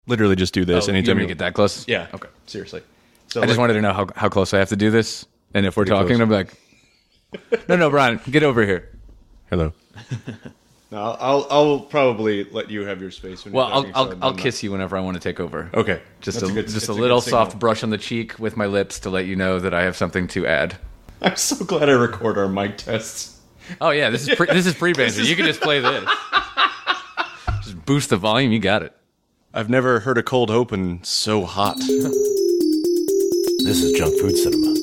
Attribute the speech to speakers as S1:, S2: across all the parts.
S1: literally just do this
S2: You
S1: anytime
S2: want me to get that close?
S1: Yeah.
S2: Okay.
S1: Seriously. So
S2: I just wanted to know how close I have to do this. And if we're talking,
S1: close.
S2: I'm like, no, Brian, get over here.
S1: Hello. No, I'll probably let you have your space. When
S2: Well,
S1: you're talking, so
S2: I'll kiss you whenever I want to take over.
S1: Okay.
S2: Just
S1: That's
S2: a
S1: good
S2: little
S1: signal.
S2: soft brush on the cheek with my lips to let you know that I have something to add.
S1: I'm so glad I record our mic tests.
S2: Oh yeah, this is pre-banter. You can just play this. Just boost the volume. You got it.
S1: I've never heard a cold open so hot.
S3: This is Junk Food Cinema.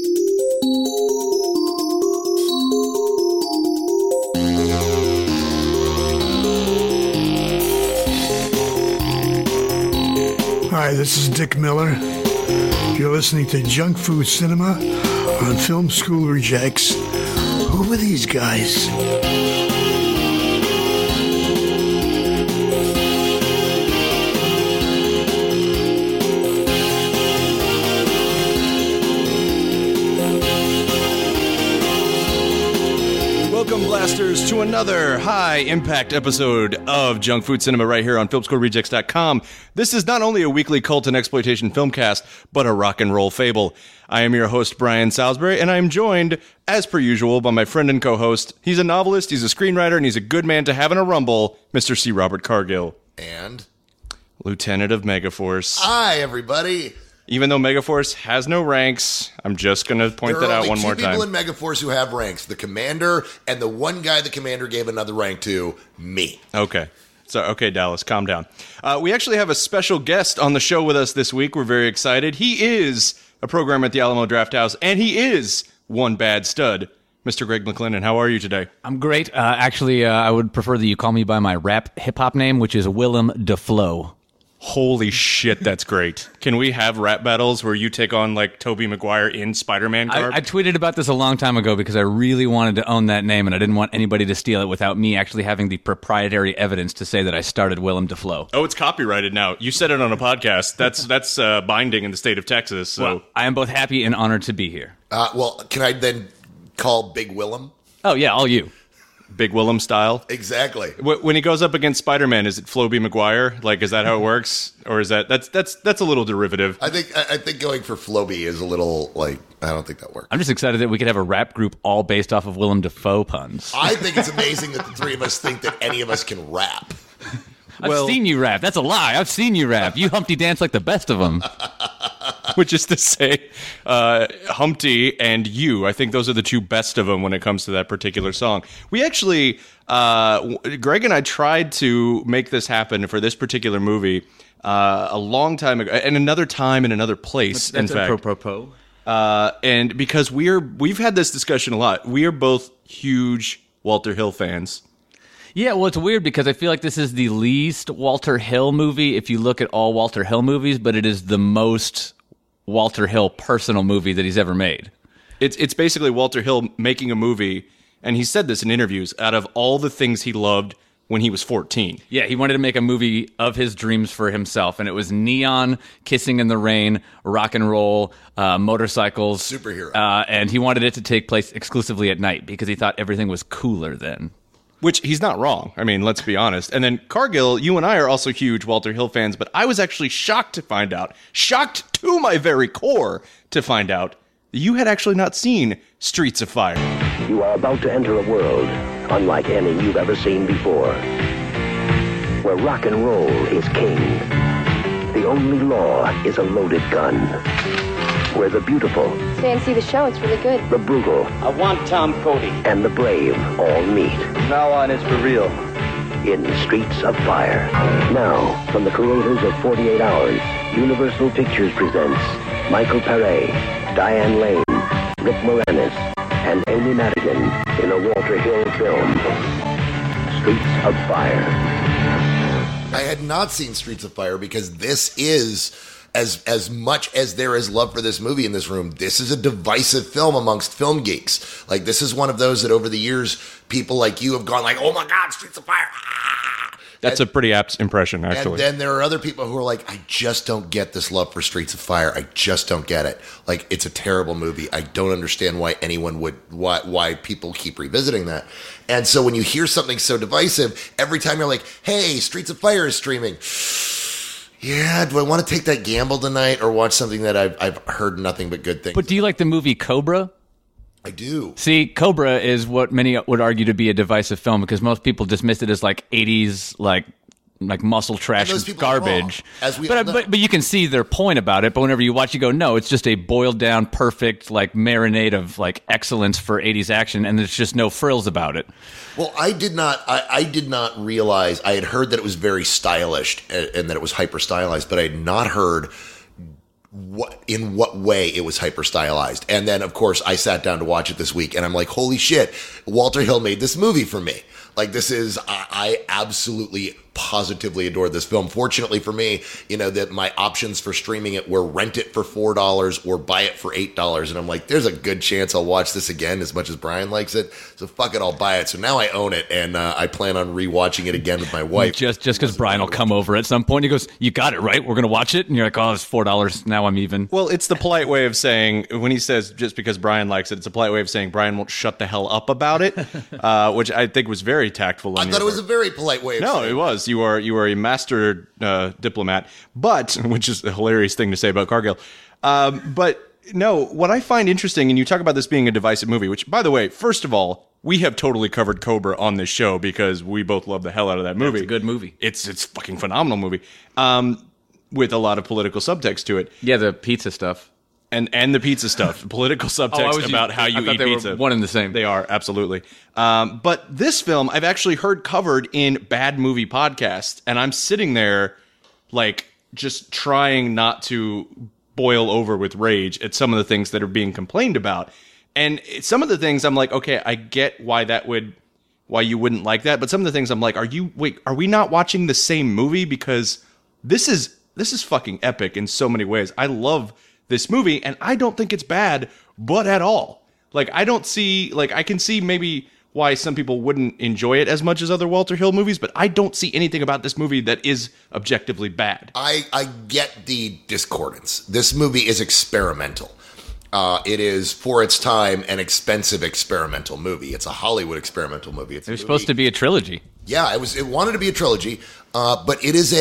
S4: Hi, this is Dick Miller. You're listening to Junk Food Cinema on Film School Rejects. Who are these guys?
S1: Welcome, Blasters, to another high-impact episode of Junk Food Cinema right here on FilmSchoolRejects.com. This is not only a weekly cult and exploitation filmcast, but a rock and roll fable. I am your host, Brian Salisbury, and I am joined, as per usual, by my friend and co-host. He's a novelist, he's a screenwriter, and he's a good man to have in a rumble, Mr. C. Robert Cargill.
S3: And
S1: Lieutenant of Megaforce.
S3: hi, everybody.
S1: Even though Megaforce has no ranks, I'm just going to point that out one more
S3: There are only two
S1: time.
S3: people in Megaforce who have ranks: the commander and the one guy the commander gave another rank to, me.
S1: Okay. So, okay, Dallas, calm down. We actually have a special guest on the show with us this week. We're very excited. He is a programmer at the Alamo Drafthouse, and he is one bad stud. Mr. Greg McLennan, how are you today?
S2: I'm great. Actually, I would prefer that you call me by my rap hip-hop name, which is Willem DeFlo.
S1: Holy shit, that's great. Can we have rap battles where you take on, like, Tobey Maguire in Spider-Man garb?
S2: I tweeted about this a long time ago because I really wanted to own that name, and I didn't want anybody to steal it without me actually having the proprietary evidence to say that I started Willem DeFlo.
S1: Oh, it's copyrighted now. You said it on a podcast. That's binding in the state of Texas. So
S2: Well, I am both happy and honored to be here.
S3: Well, can I then call Big Willem?
S2: Oh, yeah, all you.
S1: Big Willem style.
S3: Exactly.
S1: When he goes up against Spider-Man, is it Floby Maguire? Like, is that how it works, or is that's a little derivative?
S3: I think going for Floby is a little like I don't think that works.
S2: I'm just excited that we could have a rap group all based off of Willem Dafoe puns.
S3: I think it's amazing that the three of us think that any of us can rap.
S2: I've seen you rap. That's a lie. I've seen you rap. You Humpty dance like the best of them.
S1: Which is to say, Humpty and you. I think those are the two best of them when it comes to that particular song. We actually, Greg and I tried to make this happen for this particular movie a long time ago, and another time in another place.
S2: That's
S1: in fact,
S2: apropos.
S1: and because we've had this discussion a lot. We are both huge Walter Hill fans.
S2: Yeah, well, it's weird because I feel like this is the least Walter Hill movie if you look at all Walter Hill movies, but it is the most Walter Hill personal movie that he's ever made.
S1: It's basically Walter Hill making a movie, and he said this in interviews, out of all the things he loved when he was 14.
S2: Yeah, he wanted to make a movie of his dreams for himself, and it was neon, kissing in the rain, rock and roll, motorcycles.
S3: Superhero.
S2: And he wanted it to take place exclusively at night because he thought everything was cooler then.
S1: Which he's not wrong. I mean, let's be honest. And then Cargill, you and I are also huge Walter Hill fans, but I was actually shocked to my very core to find out that you had actually not seen Streets of Fire.
S5: You are about to enter a world unlike any you've ever seen before, where rock and roll is king. The only law is a loaded gun. Where the beautiful,
S6: Stay and see the show. It's really good.
S5: the brutal,
S7: I want Tom Cody.
S5: and the brave all meet
S7: From now on, it's for real.
S5: in Streets of Fire. Now, from the creators of 48 Hours, Universal Pictures presents Michael Paré, Diane Lane, Rick Moranis, and Amy Madigan in a Walter Hill film, Streets of Fire.
S3: I had not seen Streets of Fire because this is, as much as there is love for this movie in this room, this is a divisive film amongst film geeks. Like, this is one of those that over the years, people like you have gone like, oh my God, Streets of Fire. Ah!
S1: That's a pretty apt impression, actually.
S3: And then there are other people who are like, I just don't get this love for Streets of Fire. I just don't get it. Like, it's a terrible movie. I don't understand why anyone would, why people keep revisiting that. And so when you hear something so divisive, every time you're like, hey, Streets of Fire is streaming, Yeah, do I want to take that gamble tonight or watch something that I've heard nothing but good things?
S2: But do you like the movie Cobra?
S3: I do.
S2: See, Cobra is what many would argue to be a divisive film because most people dismiss it as like 80s, like muscle trash
S3: those people are
S2: garbage.
S3: wrong, as we all know.
S2: But you can see their point about it. But whenever you watch, you go, no, it's just a boiled down, perfect like marinade of like excellence for 80s action, and there's just no frills about it.
S3: Well, I did not realize. I had heard that it was very stylish and that it was hyper stylized, but I had not heard in what way it was hyper stylized. And then, of course, I sat down to watch it this week, and I'm like, holy shit, Walter Hill made this movie for me. Like, this is, I absolutely, positively adore this film. Fortunately for me, that my options for streaming it were rent it for $4 or buy it for $8. And I'm like, there's a good chance I'll watch this again as much as Brian likes it. So fuck it, I'll buy it. So now I own it, and I plan on rewatching it again with my wife.
S2: Just because Brian will come over at some point. He goes, you got it, right? We're going to watch it? And you're like, oh, it's $4. Now I'm even.
S1: Well, it's the polite way of saying, when he says just because Brian likes it, it's a polite way of saying Brian won't shut the hell up about it, which I think was very tactful.
S3: I thought it was a very polite way of saying it.
S1: No, it was. You are a master diplomat, but which is a hilarious thing to say about Cargill. But no, what I find interesting, and you talk about this being a divisive movie, which, by the way, first of all, we have totally covered Cobra on this show because we both love the hell out of that movie.
S2: It's a good movie.
S1: It's a fucking phenomenal movie with a lot of political subtext to it.
S2: Yeah, the pizza stuff.
S1: And the pizza stuff, political subtext about how you eat pizza.
S2: Were one and the same.
S1: They are, absolutely. But this film, I've actually heard covered in Bad Movie Podcasts, and I'm sitting there, like, just trying not to boil over with rage at some of the things that are being complained about. And some of the things I'm like, okay, I get why you wouldn't like that, but some of the things I'm like, are we not watching the same movie? Because this is fucking epic in so many ways. I love this movie, and I don't think it's bad, but at all. Like, I don't see, like, I can see maybe why some people wouldn't enjoy it as much as other Walter Hill movies, but I don't see anything about this movie that is objectively bad.
S3: I get the discordance. This movie is experimental. It is, for its time, an expensive experimental movie. It's a Hollywood experimental movie.
S2: It was supposed to be a trilogy.
S3: Yeah, it wanted to be a trilogy, but it is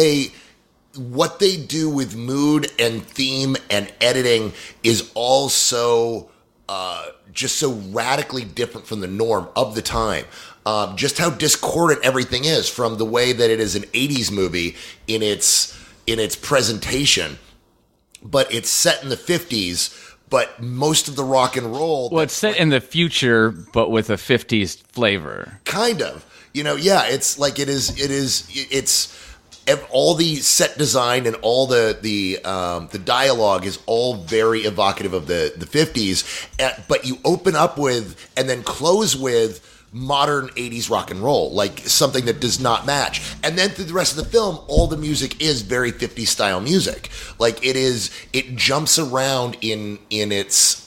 S3: what they do with mood and theme and editing is all so just so radically different from the norm of the time. Just how discordant everything is from the way that it is an 80s movie in its presentation, but it's set in the 50s. But most of the rock and roll...
S2: Well, it's set in the future, but with a 50s flavor.
S3: Kind of. Yeah, it's like it's all the set design and all the dialogue is all very evocative of the 50s, but you open up with and then close with modern 80s rock and roll, like something that does not match. And then through the rest of the film, all the music is very 50s style music. Like it jumps around in its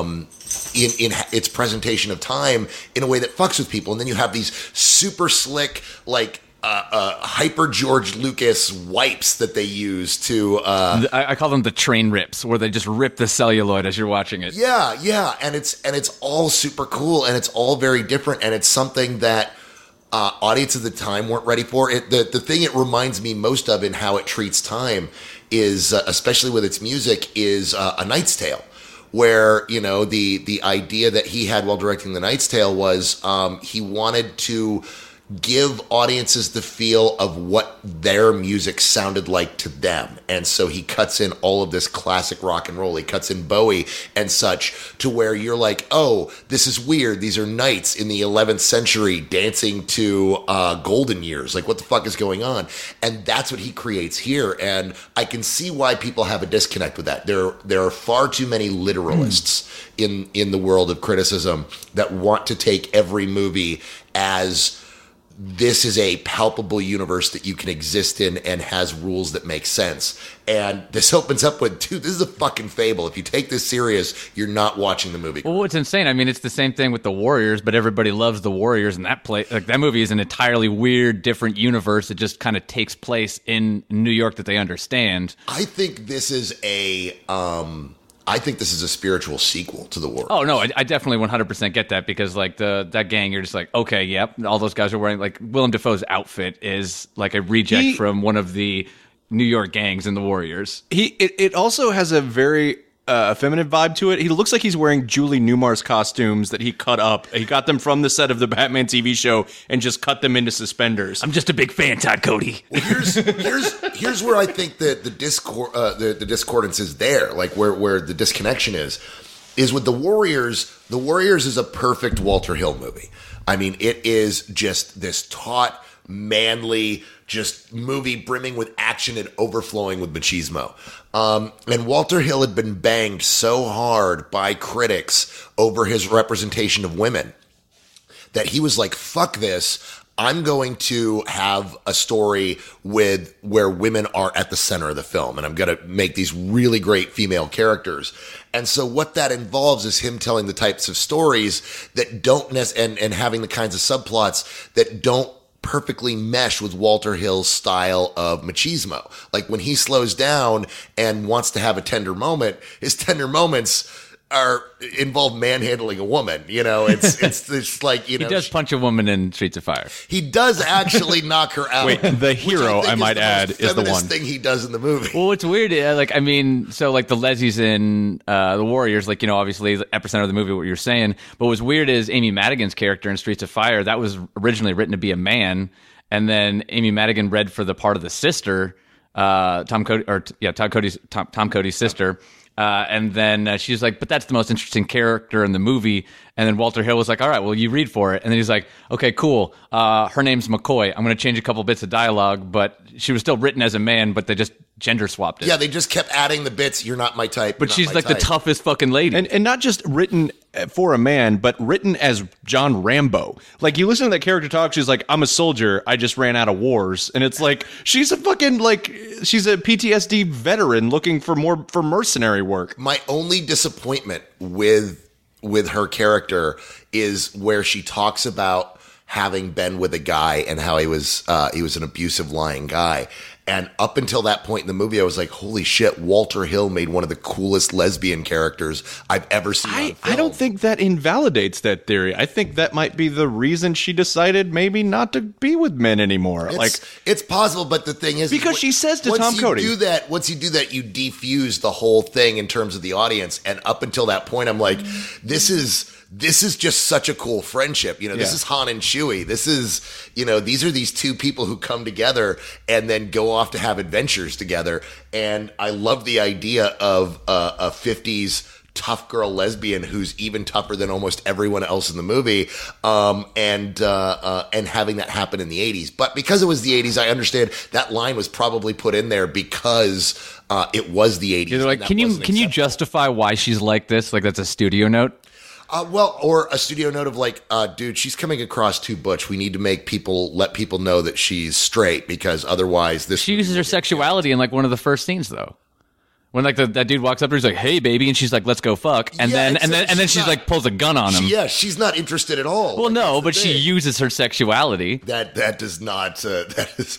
S3: in its presentation of time in a way that fucks with people. And then you have these super slick, like hyper George Lucas wipes that they use to
S2: I call them the train rips, where they just rip the celluloid as you're watching it.
S3: Yeah, and it's all super cool, and it's all very different, and it's something that audience at the time weren't ready for. The thing it reminds me most of in how it treats time is, especially with its music, is A Knight's Tale, where the idea that he had while directing The Knight's Tale was he wanted to give audiences the feel of what their music sounded like to them. And so he cuts in all of this classic rock and roll. He cuts in Bowie and such to where you're like, oh, this is weird. These are knights in the 11th century dancing to golden years. Like, what the fuck is going on? And that's what he creates here. And I can see why people have a disconnect with that. There are far too many literalists in the world of criticism that want to take every movie as this is a palpable universe that you can exist in and has rules that make sense. And this opens up with, dude, this is a fucking fable. If you take this serious, you're not watching the movie.
S2: Well, it's insane. I mean, it's the same thing with the Warriors, but everybody loves the Warriors, and that movie is an entirely weird, different universe that just kind of takes place in New York that they understand.
S3: I think this is a spiritual sequel to the Warriors.
S2: Oh, no, I definitely 100% get that, because like that gang, you're just like, okay, yep, all those guys are wearing, like, Willem Dafoe's outfit is like a reject from one of the New York gangs and the Warriors.
S1: It also has a very feminine vibe to it. He looks like he's wearing Julie Newmar's costumes that he cut up. He got them from the set of the Batman TV show and just cut them into suspenders.
S2: I'm just a big fan, Todd Cody.
S3: Well, here's where I think that the discordance is there, like where the disconnection is with the Warriors. The Warriors is a perfect Walter Hill movie. I mean, it is just this taut, manly, just movie brimming with action and overflowing with machismo. And Walter Hill had been banged so hard by critics over his representation of women that he was like, fuck this. I'm going to have a story where women are at the center of the film, and I'm going to make these really great female characters. And so what that involves is him telling the types of stories that don't and having the kinds of subplots that don't perfectly mesh with Walter Hill's style of machismo. Like when he slows down and wants to have a tender moment, his tender moments involve manhandling a woman. You know, it's like, you know,
S2: he does punch a woman in Streets of Fire.
S3: He does actually knock her out.
S1: Wait, the hero, I might add, is the one
S3: thing he does in the movie.
S2: Well, it's weird. So like the Lesbies in the Warriors, like, you know, obviously the epicenter of the movie, what you're saying. But what's weird is Amy Madigan's character in Streets of Fire, that was originally written to be a man, and then Amy Madigan read for the part of the sister, Tom Cody's sister. And then she's like, but that's the most interesting character in the movie. And then Walter Hill was like, all right, well, you read for it. And then he's like, okay, cool. Her name's McCoy. I'm going to change a couple bits of dialogue, but she was still written as a man, but they just gender swapped it.
S3: Yeah, they just kept adding the bits. You're not my type.
S2: But she's like the toughest fucking lady.
S1: And not just written for a man, but written as John Rambo. Like, you listen to that character talk, she's like, I'm a soldier, I just ran out of wars. And it's like, she's a fucking, like, she's a PTSD veteran looking for mercenary work.
S3: My only disappointment with her character is where she talks about having been with a guy and how he was an abusive, lying guy. And up until that point in the movie, I was like, holy shit, Walter Hill made one of the coolest lesbian characters I've ever seen on film.
S1: I don't think that invalidates that theory. I think that might be the reason she decided maybe not to be with men anymore.
S3: It's possible, but the thing is,
S1: because she says to Tom Cody,
S3: once you do that, you defuse the whole thing in terms of the audience. And up until that point, I'm like, this is just such a cool friendship. You know, this is Han and Chewie. This is, you know, these are these two people who come together and then go off to have adventures together. And I love the idea of a 50s tough girl lesbian who's even tougher than almost everyone else in the movie, and having that happen in the 80s. But because it was the 80s, I understand that line was probably put in there because it was the 80s.
S2: Yeah, they're like, can you justify why she's like this? Like, that's a studio note?
S3: Or a studio note of like, dude, she's coming across too butch. We need to let people know that she's straight, because otherwise
S2: she uses her sexuality in like one of the first scenes, though. When like that dude walks up to her, he's like, "Hey, baby," and she's like, "Let's go fuck," and then she's like pulls a gun on him.
S3: She's not interested at all.
S2: Well, no, but she uses her sexuality.
S3: That does not. That is.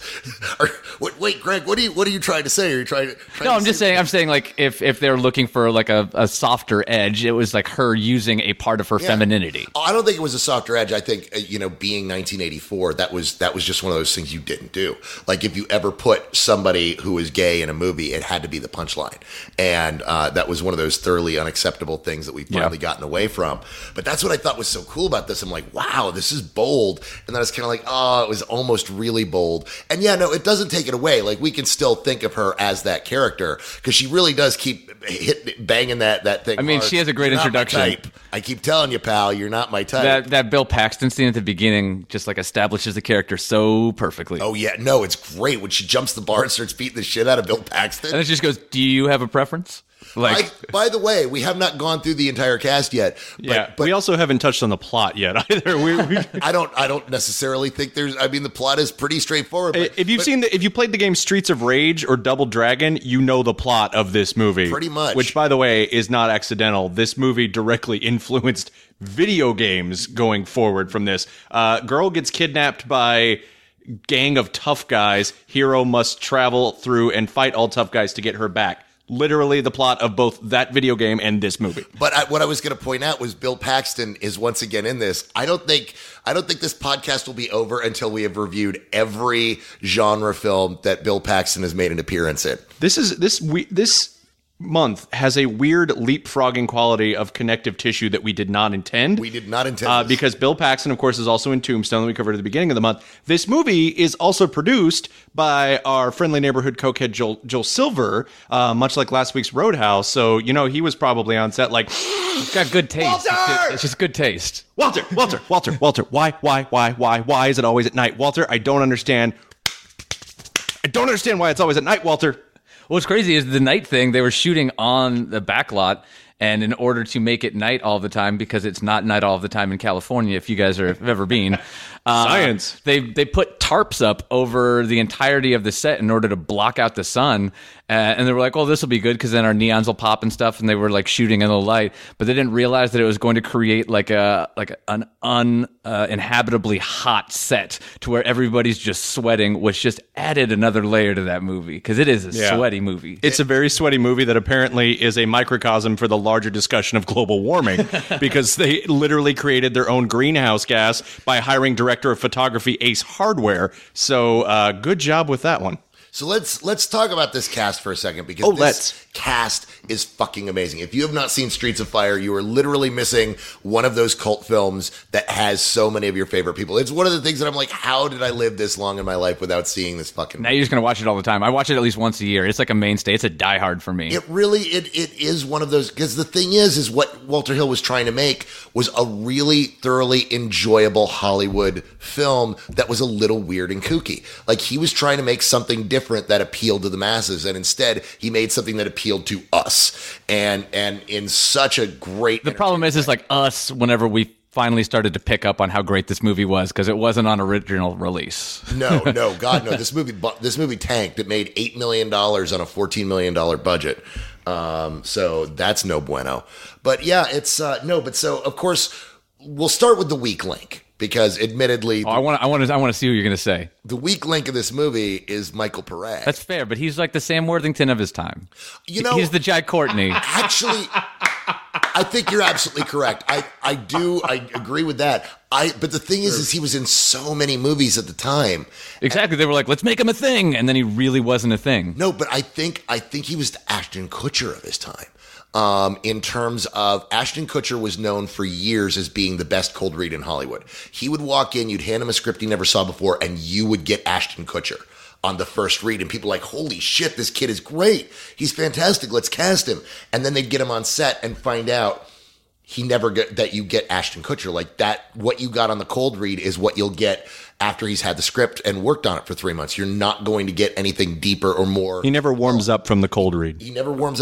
S3: Wait, Greg, what are you trying to say? Are you trying to?
S2: No, I'm just saying. I'm saying like if they're looking for like a softer edge, it was like her using a part of her femininity.
S3: I don't think it was a softer edge. I think being 1984, that was just one of those things you didn't do. Like if you ever put somebody who was gay in a movie, it had to be the punchline. And that was one of those thoroughly unacceptable things that we've finally gotten away from. But that's what I thought was so cool about this. I'm like, wow, this is bold. And then I was kind of like, oh, it was almost really bold. And yeah, no, it doesn't take it away. Like we can still think of her as that character, because she really does keep banging that thing.
S2: I mean,
S3: hard.
S2: she has a great introduction.
S3: I keep telling you, pal, you're not my type.
S2: That Bill Paxton scene at the beginning just like establishes the character so perfectly.
S3: Oh yeah, no, it's great when she jumps the bar and starts beating the shit out of Bill Paxton.
S2: And it just goes, do you have a preference? Like,
S3: by the way, we have not gone through the entire cast yet.
S1: But we also haven't touched on the plot yet either.
S3: I don't necessarily think there's. I mean, the plot is pretty straightforward. But,
S1: if you played the game Streets of Rage or Double Dragon, you know the plot of this movie
S3: pretty much.
S1: Which, by the way, is not accidental. This movie directly influenced video games going forward from this. Girl gets kidnapped by gang of tough guys. Hero must travel through and fight all tough guys to get her back. literally the plot of both that video game and this movie.
S3: But what I was going to point out was Bill Paxton is once again in this. I don't think this podcast will be over until we have reviewed every genre film that Bill Paxton has made an appearance in.
S1: This month has a weird leapfrogging quality of connective tissue that we did not intend.
S3: We did not intend this.
S1: Because Bill Paxton, of course, is also in Tombstone that we covered at the beginning of the month. This movie is also produced by our friendly neighborhood cokehead Joel Silver, much like last week's Roadhouse. So, he was probably on set like...
S2: He's got good taste. It's just good taste.
S1: Walter, why is it always at night? Walter, I don't understand. I don't understand why it's always at night, Walter.
S2: What's crazy is the night thing, they were shooting on the back lot, and in order to make it night all the time, because it's not night all the time in California, if you guys have ever been.
S1: Science.
S2: They put tarps up over the entirety of the set in order to block out the sun. And they were like, oh, this will be good because then our neons will pop and stuff. And they were like shooting in the light, but they didn't realize that it was going to create like an uninhabitably hot set to where everybody's just sweating, which just added another layer to that movie because it is a sweaty movie.
S1: It's a very sweaty movie that apparently is a microcosm for the larger discussion of global warming because they literally created their own greenhouse gas by hiring director of photography Ace Hardware. So good job with that one.
S3: So let's talk about this cast for a second because this cast is fucking amazing. If you have not seen Streets of Fire, you are literally missing one of those cult films that has so many of your favorite people. It's one of the things that I'm like, how did I live this long in my life without seeing this fucking movie?
S2: Now you're just going to watch it all the time. I watch it at least once a year. It's like a mainstay. It's a diehard for me.
S3: It really, it is one of those, because the thing is what Walter Hill was trying to make was a really thoroughly enjoyable Hollywood film that was a little weird and kooky. Like he was trying to make something different that appealed to the masses, and instead he made something that appealed to us. And in such a great...
S2: The problem is like us, whenever we finally started to pick up on how great this movie was, because it wasn't on original release.
S3: No, God, no. This movie tanked. It made $8 million on a $14 million budget. So that's no bueno. But yeah, it's but so of course we'll start with the weak link. Because admittedly,
S2: I want to see what you're going to say.
S3: The weak link of this movie is Michael Pare.
S2: That's fair, but he's like the Sam Worthington of his time. He's the Jai Courtney.
S3: Actually, I think you're absolutely correct. I agree with that. But the thing is he was in so many movies at the time.
S2: Exactly. They were like, let's make him a thing, and then he really wasn't a thing.
S3: No, but I think he was the Ashton Kutcher of his time. In terms of Ashton Kutcher was known for years as being the best cold read in Hollywood. He would walk in, you'd hand him a script he never saw before, and you would get Ashton Kutcher on the first read. And people were like, holy shit, this kid is great. He's fantastic. Let's cast him. And then they'd get him on set and find out that you get Ashton Kutcher. Like that, what you got on the cold read is what you'll get after he's had the script and worked on it for 3 months. You're not going to get anything deeper or more.
S1: He never warms up from the cold read.
S3: And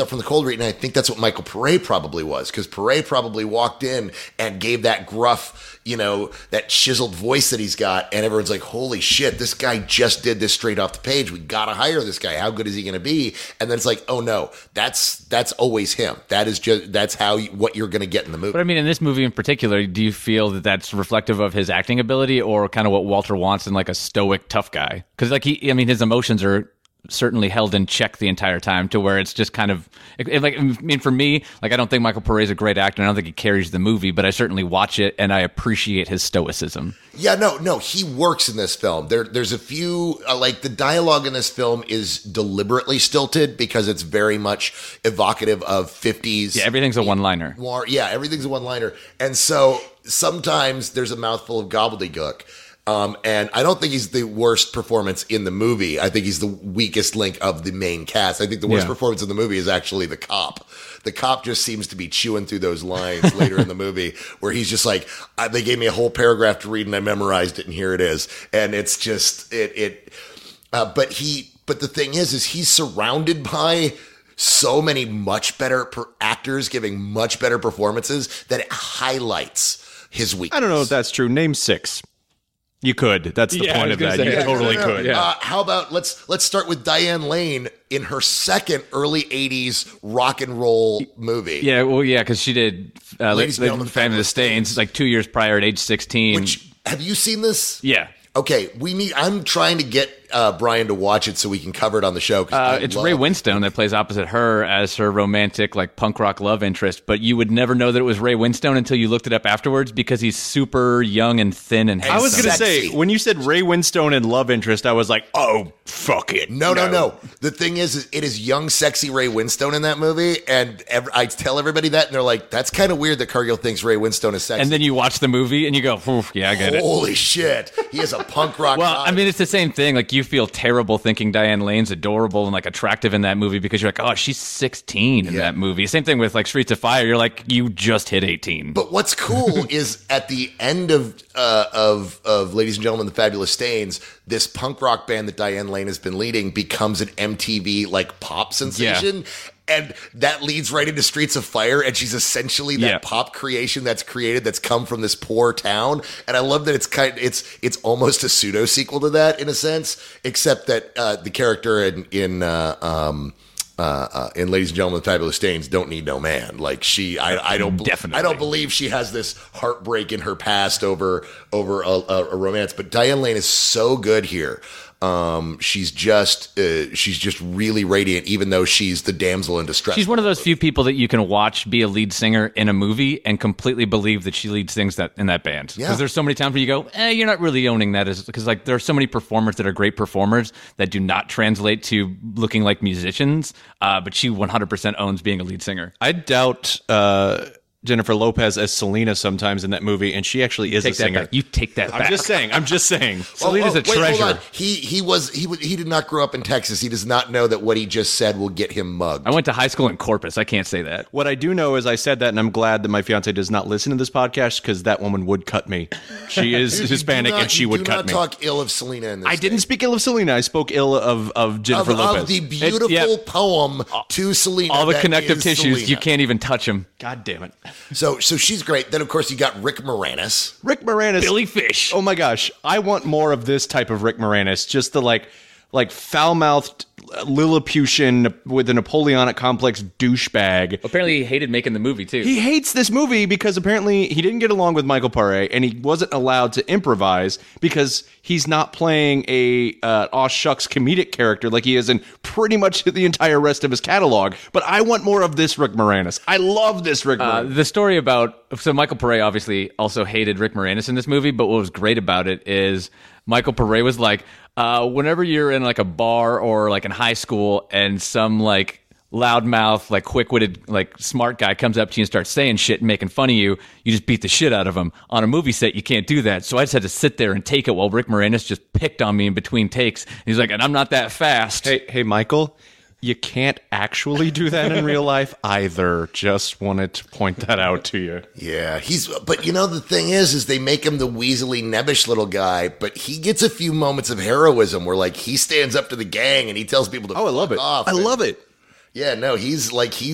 S3: I think that's what Michael Pare probably was, because Pare probably walked in and gave that gruff, that chiseled voice that he's got, and everyone's like, holy shit, this guy just did this straight off the page. We got to hire this guy. How good is he going to be? And then it's like, oh no, that's always him. That's what you're going to get in the movie.
S2: But I mean, in this movie in particular, do you feel that that's reflective of his acting ability or kind of what Walter wants in like a stoic tough guy? Because like his emotions are certainly held in check the entire time to where it's just kind of for me, like I don't think Michael Pare is a great actor. I don't think he carries the movie, but I certainly watch it and I appreciate his stoicism.
S3: Yeah, no, he works in this film. There's a few like the dialogue in this film is deliberately stilted because it's very much evocative of 50s.
S2: Yeah, everything's a one-liner.
S3: Everything's a one-liner, and so sometimes there's a mouthful of gobbledygook. And I don't think he's the worst performance in the movie. I think he's the weakest link of the main cast. I think the worst performance in the movie is actually the cop. The cop just seems to be chewing through those lines later in the movie where he's just like, they gave me a whole paragraph to read and I memorized it and here it is. And it's just, but the thing is he's surrounded by so many much better actors giving much better performances that it highlights his weakness.
S1: I don't know if that's true. Name 6. You could. That's the point of that. You totally could.
S3: Yeah. How about let's start with Diane Lane in her second early 80s rock and roll movie.
S2: Yeah, well, because she did
S3: Ladies and Gentlemen,
S2: Family of the Stains like 2 years prior at age 16.
S3: Which, have you seen this?
S2: Yeah.
S3: Okay, I'm trying to get Brian to watch it so we can cover it on the show.
S2: It's Ray Winstone that plays opposite her as her romantic, like, punk rock love interest, but you would never know that it was Ray Winstone until you looked it up afterwards because he's super young and thin and handsome.
S1: I was going to say, when you said Ray Winstone and love interest, I was like, oh, fuck it.
S3: No. The thing is it is young, sexy Ray Winstone in that movie, and I tell everybody that, and they're like, that's kind of weird that Cargill thinks Ray Winstone is sexy.
S2: And then you watch the movie and you go, yeah, I get it.
S3: Holy shit. He is a punk rock
S2: Well,
S3: guy.
S2: I mean, it's the same thing. Like, you feel terrible thinking Diane Lane's adorable and, like, attractive in that movie because you're like, oh, she's 16 in that movie. Same thing with, like, Streets of Fire. You're like, you just hit 18.
S3: But what's cool is at the end of Ladies and Gentlemen, the Fabulous Stains, this punk rock band that Diane Lane has been leading becomes an MTV like pop sensation. Yeah. And that leads right into Streets of Fire, and she's essentially that pop creation that's created that's come from this poor town. And I love that it's almost a pseudo sequel to that in a sense, except that the character in Ladies and Gentlemen, the Fabulous Stains don't need no man. Like I don't believe she has this heartbreak in her past over a romance. But Diane Lane is so good here. She's just really radiant, even though she's the damsel in distress.
S2: She's one of those few people that you can watch be a lead singer in a movie and completely believe that she leads things in that band. Because there's so many times where you go, you're not really owning that, because like there are so many performers that are great performers that do not translate to looking like musicians. But she 100% owns being a lead singer.
S1: I doubt Jennifer Lopez as Selena sometimes in that movie, and she actually is a singer.
S2: You take that back.
S1: I'm just saying.
S2: Selena's a treasure.
S3: Hold on. He did not grow up in Texas. He does not know that what he just said will get him mugged.
S2: I went to high school in Corpus. I can't say that.
S1: What I do know is I said that, and I'm glad that my fiance does not listen to this podcast because that woman would cut me. She is Hispanic, and she would cut me.
S3: Do not talk ill of Selena in this.
S1: I didn't speak ill of Selena. I spoke ill of Jennifer Lopez.
S3: Of the beautiful poem to Selena.
S2: All the connective tissues,
S3: Selena.
S2: you can't even touch them.
S1: God damn it.
S3: So she's great. Then, of course, you got Rick Moranis.
S2: Billy Fish.
S1: Oh, my gosh. I want more of this type of Rick Moranis. Just the, like foul-mouthed Lilliputian with a Napoleonic complex douchebag.
S2: Apparently he hated making the movie, too.
S1: He hates this movie because apparently he didn't get along with Michael Paré, and he wasn't allowed to improvise because he's not playing a aw shucks comedic character like he is in pretty much the entire rest of his catalog. But I want more of this Rick Moranis. I love this Rick Moranis.
S2: The story so Michael Paré obviously also hated Rick Moranis in this movie, but what was great about it is Michael Paré was like, whenever you're in like a bar or like in high school and some like loudmouth, like quick-witted, like smart guy comes up to you and starts saying shit and making fun of you, you just beat the shit out of him. On a movie set, you can't do that. So I just had to sit there and take it while Rick Moranis just picked on me in between takes. And he's like, and I'm not that fast.
S1: Hey, Michael, you can't actually do that in real life either. Just wanted to point that out to you.
S3: Yeah, but you know, the thing is they make him the weaselly, nebbish little guy, but he gets a few moments of heroism where like he stands up to the gang and he tells people to
S1: I love it.
S3: off.
S1: I love it.
S3: Yeah, no, he's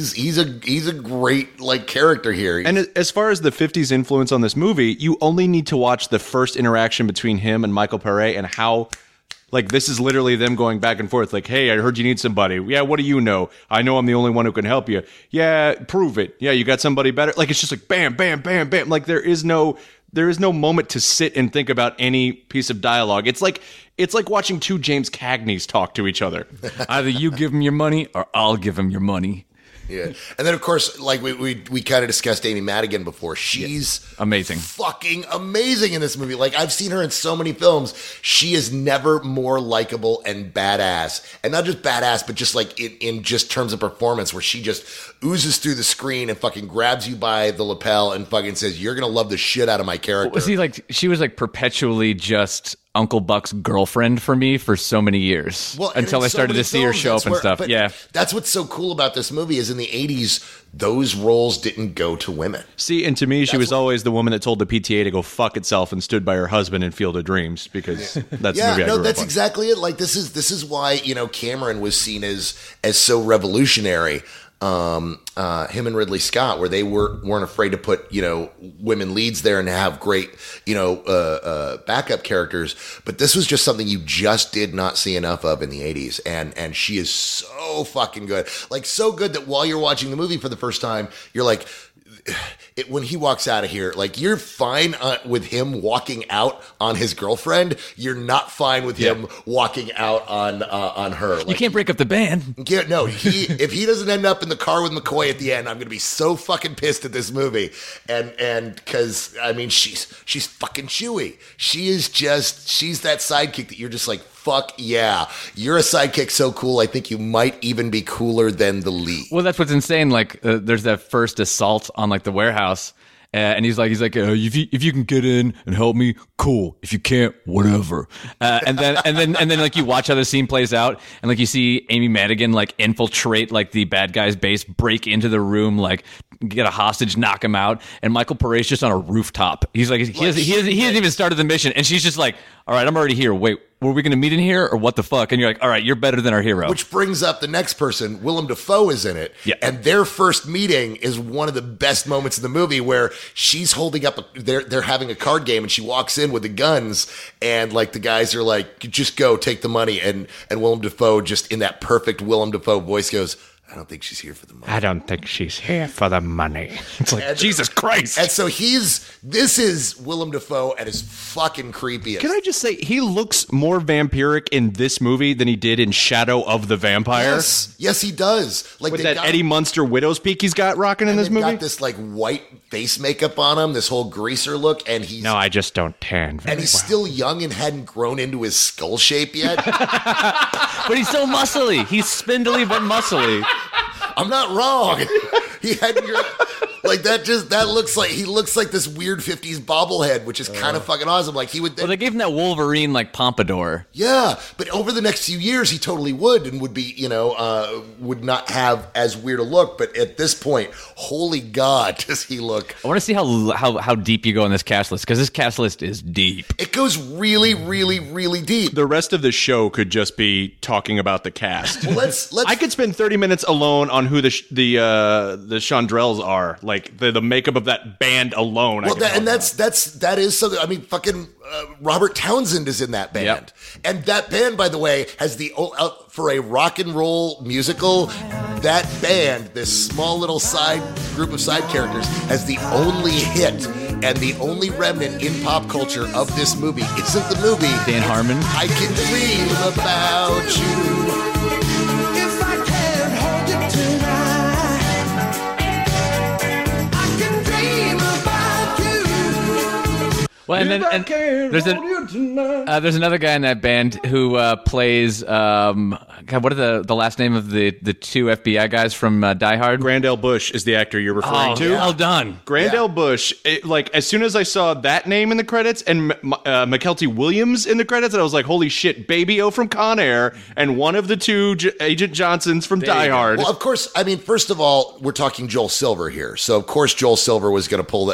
S3: a great like character here.
S1: And as far as the 50s influence on this movie, you only need to watch the first interaction between him and Michael Paré and how, like, this is literally them going back and forth. Like, hey, I heard you need somebody. Yeah, what do you know? I know I'm the only one who can help you. Yeah, prove it. Yeah, you got somebody better. Like, it's just like bam, bam, bam, bam. Like, there is no moment to sit and think about any piece of dialogue. It's like watching two James Cagneys talk to each other.
S2: Either you give him your money or I'll give him your money.
S3: Yeah, and then of course, like we kind of discussed Amy Madigan before. She's
S2: amazing,
S3: fucking amazing in this movie. Like I've seen her in so many films. She is never more likable and badass, and not just badass, but just like in just terms of performance, where she just oozes through the screen and fucking grabs you by the lapel and fucking says, "You're gonna love the shit out of my character."
S2: Was he like? She was like perpetually just Uncle Buck's girlfriend for me for so many years, until I started to see her show up and stuff. Yeah,
S3: that's what's so cool about this movie is in the 80s, those roles didn't go to women.
S1: See, and to me, she was always the woman that told the PTA to go fuck itself and stood by her husband in Field of Dreams, because that's the movie I grew up on.
S3: Exactly it. Like this is why, you know, Cameron was seen as so revolutionary. Him and Ridley Scott, where they weren't afraid to put, you know, women leads there and have great, you know, backup characters. But this was just something you just did not see enough of in the 80s. And she is so fucking good. Like, so good that while you're watching the movie for the first time, you're like, when he walks out of here, like, you're fine with him walking out on his girlfriend. You're not fine with him walking out on her. Like,
S2: you can't break up the band.
S3: No, if he doesn't end up in the car with McCoy at the end, I'm going to be so fucking pissed at this movie. And because, I mean, she's fucking Chewie. She's that sidekick that you're just like, fuck yeah. You're a sidekick so cool, I think you might even be cooler than the lead.
S2: Well, that's what's insane. Like, there's that first assault on like the warehouse, and he's like, if you can get in and help me, cool. If you can't, whatever. And then like you watch how the scene plays out, and like you see Amy Madigan like infiltrate like the bad guy's base, break into the room, like get a hostage, knock him out, and Michael Pere's just on a rooftop. He's like, he hasn't even started the mission, and she's just like, all right, I'm already here. Wait, were we going to meet in here or what the fuck? And you're like, all right, you're better than our hero.
S3: Which brings up the next person. Willem Dafoe is in it.
S2: Yeah.
S3: And their first meeting is one of the best moments in the movie where she's holding up, they're having a card game and she walks in with the guns and like the guys are like, just go take the money. And Willem Dafoe just in that perfect Willem Dafoe voice goes, I don't think she's here for the money.
S1: I don't think she's here for the money. It's like, Jesus Christ.
S3: And so this is Willem Dafoe at his fucking creepiest.
S1: Can I just say, he looks more vampiric in this movie than he did in Shadow of the Vampire?
S3: Yes, he does. Like
S1: with that Eddie Munster widow's peak he's got rocking in this movie?
S3: Got this like white face makeup on him, this whole greaser look, and he's...
S1: No, I just don't tan very
S3: And he's
S1: well.
S3: still young and hadn't grown into his skull shape yet.
S2: But he's so muscly. He's spindly but muscly.
S3: I'm not wrong. He hadn't grown... Like that looks like he looks like this weird 50s bobblehead, which is kind of fucking awesome. Like he would.
S2: Well, they gave him that Wolverine like pompadour.
S3: Yeah, but over the next few years, he totally would and would be, would not have as weird a look. But at this point, holy God, does he look?
S2: I want to see how deep you go in this cast list because this cast list is deep.
S3: It goes really, really, really deep.
S1: The rest of the show could just be talking about the cast.
S3: Well, let's.
S1: I could spend 30 minutes alone on who the Chandrels are. Like the makeup of that band alone.
S3: Well, that is something. I mean, fucking Robert Townsend is in that band, and that band, by the way, has for a rock and roll musical. That band, this small little group of side characters, has the only hit and the only remnant in pop culture of this movie. Isn't the movie
S2: Dan Harmon?
S3: I can dream about you.
S2: Well, and there's another guy in that band who plays God, what are the last name of the two FBI guys from Die Hard?
S1: Grandel Bush is the actor you're referring to.
S2: Well done.
S1: Grandel Bush. Like as soon as I saw that name in the credits and McKelty Williams in the credits, I was like, holy shit, Baby O from Con Air and one of the two Agent Johnsons from Die Hard.
S3: Well, of course. I mean, first of all, we're talking Joel Silver here, so of course Joel Silver was going to pull that.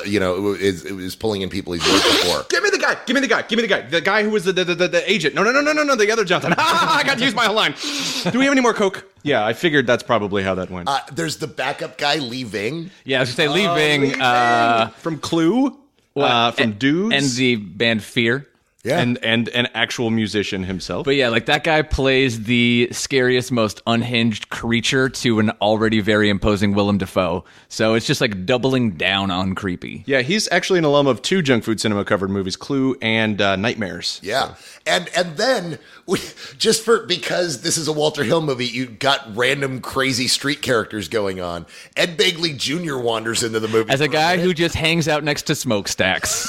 S3: Is pulling in people he's worked before.
S1: Give me the guy. The guy who was the agent. No, the other Johnson. I got to use my whole line. Do we have any more Coke? Yeah, I figured that's probably how that went.
S3: There's the backup guy, Lee Ving.
S2: Yeah, I was going to say Lee Ving.
S1: From Clue, from Dudes.
S2: And the band Fear.
S3: Yeah.
S1: And an actual musician himself.
S2: But yeah, like that guy plays the scariest, most unhinged creature to an already very imposing Willem Dafoe. So it's just like doubling down on creepy.
S1: Yeah, he's actually an alum of two Junk Food Cinema covered movies, Clue and Nightmares.
S3: Yeah. So. And then because this is a Walter Hill movie, you got random crazy street characters going on. Ed Begley Jr. wanders into the movie
S2: as a guy who just hangs out next to smokestacks.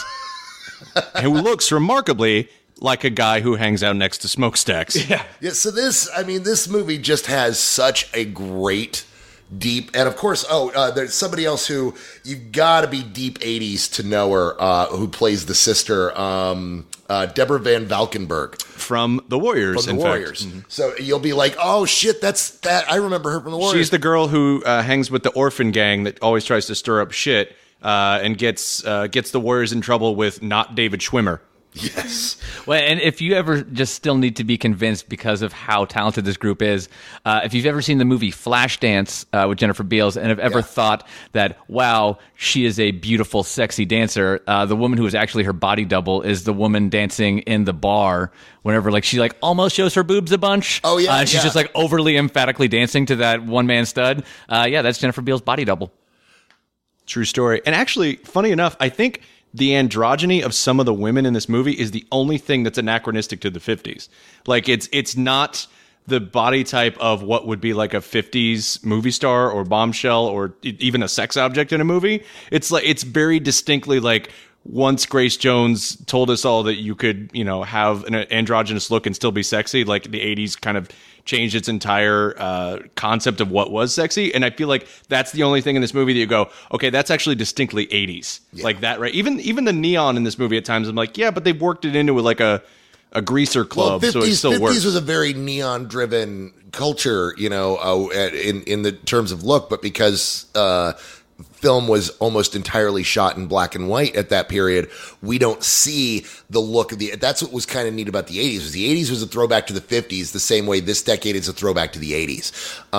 S1: Who looks remarkably like a guy who hangs out next to smokestacks.
S3: Yeah. So this movie just has such a great, deep, and of course, there's somebody else who you've got to be deep 80s to know her, who plays the sister, Deborah Van Valkenburg.
S1: From The Warriors,
S3: From The Warriors. Mm-hmm. So you'll be like, oh shit, that's that. I remember her from The Warriors.
S1: She's the girl who hangs with the orphan gang that always tries to stir up shit. And gets the Warriors in trouble with not David Schwimmer.
S3: Yes.
S2: Well, and if you ever just still need to be convinced because of how talented this group is, if you've ever seen the movie Flashdance with Jennifer Beals and have ever thought that, wow, she is a beautiful, sexy dancer, the woman who is actually her body double is the woman dancing in the bar whenever like she like almost shows her boobs a bunch.
S3: Oh, yeah.
S2: And she's just like overly emphatically dancing to that one-man stud. Yeah, that's Jennifer Beals' body double.
S1: True story. And actually, funny enough, I think the androgyny of some of the women in this movie is the only thing that's anachronistic to the 50s. Like, it's not the body type of what would be like a 50s movie star or bombshell or even a sex object in a movie. It's like, it's very distinctly like, once Grace Jones told us all that you could, have an androgynous look and still be sexy, like the 80s kind of changed its entire concept of what was sexy. And I feel like that's the only thing in this movie that you go, okay, that's actually distinctly 80s. Yeah. Like that, right? Even the neon in this movie at times, I'm like, yeah, but they worked it into like a greaser club, 50s, so it still
S3: 50s
S1: works.
S3: 50s was a very neon-driven culture, in the terms of look, but because film was almost entirely shot in black and white at that period, we don't see the look of that's what was kind of neat about the 80s. Was the 80s was a throwback to the 50s, the same way this decade is a throwback to the 80s.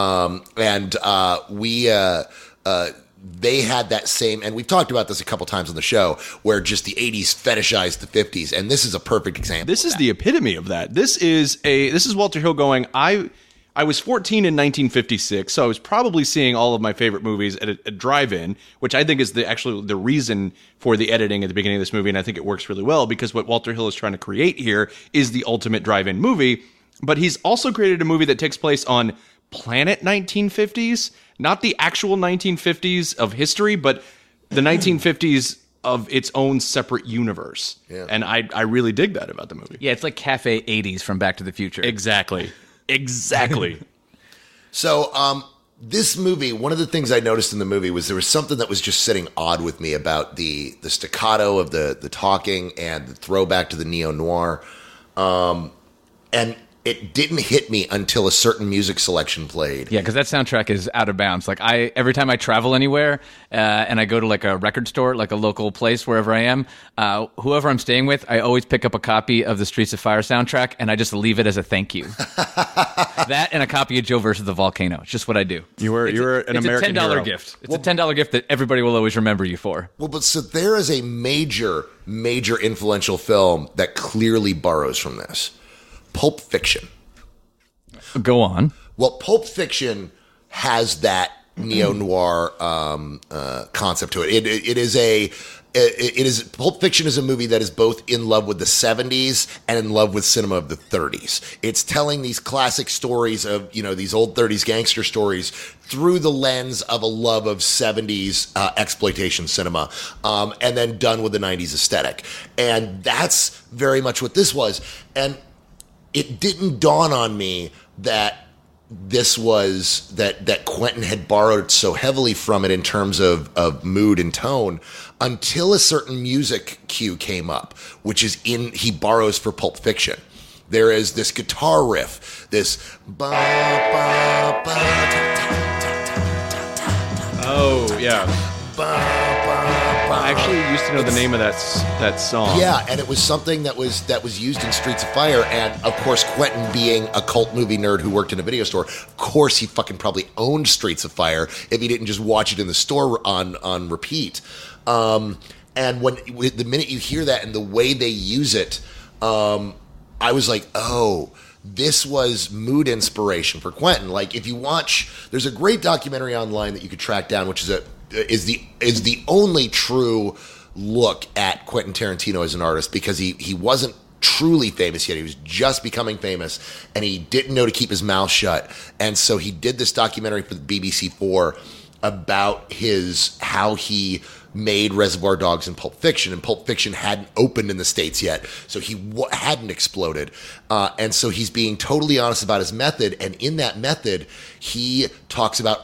S3: They had that same, and we've talked about this a couple times on the show, where just the 80s fetishized the 50s, and this is a perfect example.
S1: This is the epitome of that. This is Walter Hill going, I was 14 in 1956, so I was probably seeing all of my favorite movies at a drive-in, which I think is actually the reason for the editing at the beginning of this movie, and I think it works really well, because what Walter Hill is trying to create here is the ultimate drive-in movie, but he's also created a movie that takes place on planet 1950s, not the actual 1950s of history, but the 1950s of its own separate universe. Yeah. And I really dig that about the movie.
S2: Yeah, it's like Cafe 80s from Back to the Future.
S1: Exactly.
S3: So, this movie, one of the things I noticed in the movie was there was something that was just sitting odd with me about the staccato of the talking and the throwback to the neo-noir. And it didn't hit me until a certain music selection played.
S2: Yeah, because that soundtrack is out of bounds. Like every time I travel anywhere and I go to like a record store, like a local place wherever I am, whoever I'm staying with, I always pick up a copy of the Streets of Fire soundtrack and I just leave it as a thank you. That and a copy of Joe versus the Volcano. It's just what I do.
S1: You're an American
S2: $10
S1: hero.
S2: gift. It's a $10 gift that everybody will always remember you for.
S3: Well, but so there is a major influential film that clearly borrows from this. Pulp Fiction.
S2: Go on.
S3: Well, Pulp Fiction has that neo-noir concept to it. Pulp Fiction is a movie that is both in love with the 70s and in love with cinema of the 30s. It's telling these classic stories of, these old 30s gangster stories through the lens of a love of 70s exploitation cinema, and then done with the 90s aesthetic. And that's very much what this was. And it didn't dawn on me that this was that Quentin had borrowed so heavily from it in terms of mood and tone until a certain music cue came up, which is he borrows for Pulp Fiction. There is this guitar riff, this ba ba ba ta ta ta ta ta.
S1: Oh yeah.
S3: Ba, ba, ba.
S1: I actually used to know the name of that song.
S3: Yeah, and it was something that was used in Streets of Fire, and of course Quentin, being a cult movie nerd who worked in a video store, of course he fucking probably owned Streets of Fire if he didn't just watch it in the store on repeat. And the minute you hear that and the way they use it, I was like, oh, this was mood inspiration for Quentin. Like, if you watch, there's a great documentary online that you could track down, which is the only true look at Quentin Tarantino as an artist, because he wasn't truly famous yet. He was just becoming famous, and he didn't know to keep his mouth shut. And so he did this documentary for the BBC4 about how he made Reservoir Dogs and Pulp Fiction, and Pulp Fiction hadn't opened in the States yet, so he hadn't exploded. And so he's being totally honest about his method, and in that method, he talks about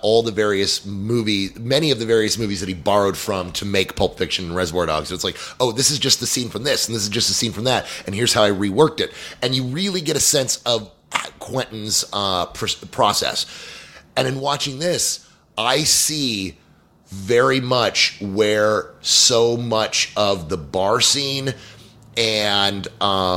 S3: many of the various movies that he borrowed from to make Pulp Fiction and Reservoir Dogs. So it's like, oh, this is just the scene from this, and this is just the scene from that, and here's how I reworked it. And you really get a sense of Quentin's process. And in watching this, I see very much where so much of the bar scene and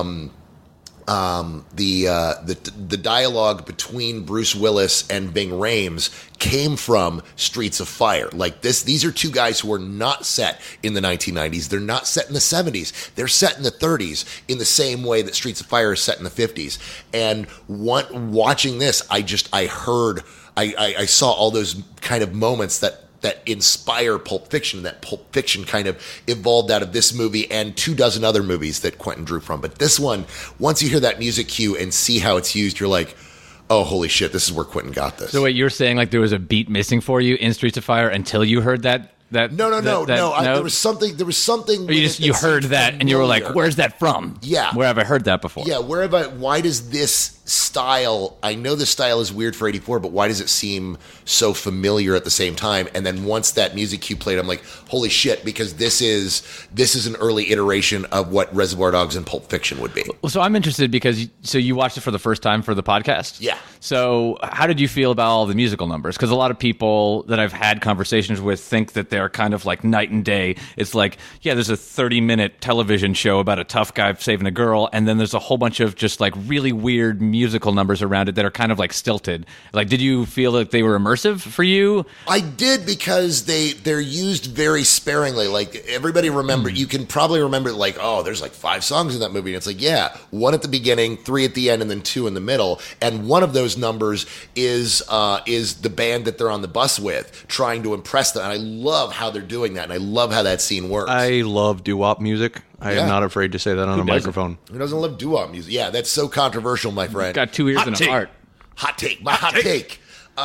S3: the dialogue between Bruce Willis and Ving Rhames came from Streets of Fire. Like this, these are two guys who are not set in the 1990s. They're not set in the 70s. They're set in the 30s in the same way that Streets of Fire is set in the 50s. And watching this, I saw all those kind of moments that inspire Pulp Fiction. That Pulp Fiction kind of evolved out of this movie and 24 other movies that Quentin drew from. But this one, once you hear that music cue and see how it's used, you're like, oh, holy shit, this is where Quentin got this.
S2: So wait, you're saying like there was a beat missing for you in Streets of Fire until you heard that?
S3: No. There was something.
S2: Or you heard that and you were like, "Where's that from?"
S3: Yeah,
S2: where have I heard that before?
S3: Yeah, why does this style? I know this style is weird for '84, but why does it seem so familiar at the same time? And then once that music cue played, I'm like, "Holy shit!" Because this is an early iteration of what Reservoir Dogs and Pulp Fiction would be.
S2: Well, so I'm interested because you watched it for the first time for the podcast.
S3: Yeah.
S2: So how did you feel about all the musical numbers? Because a lot of people that I've had conversations with think that they're kind of like night and day. It's like, yeah, there's a 30-minute television show about a tough guy saving a girl, and then there's a whole bunch of just like really weird musical numbers around it that are kind of like stilted. Like, did you feel like they were immersive for you?
S3: I did, because they're used very sparingly. Like, everybody remember, you can probably remember like, oh, there's like 5 songs in that movie, and it's like, yeah, 1 at the beginning, 3 at the end, and then 2 in the middle. And one of those numbers is the band that they're on the bus with, trying to impress them. And I love how they're doing that, and I love how that scene works.
S1: I love doo-wop music. I am not afraid to say that on a microphone.
S3: Who doesn't love doo-wop music? Yeah, that's so controversial, my friend.
S2: Got 2 ears and a heart.
S3: Hot take. My hot take.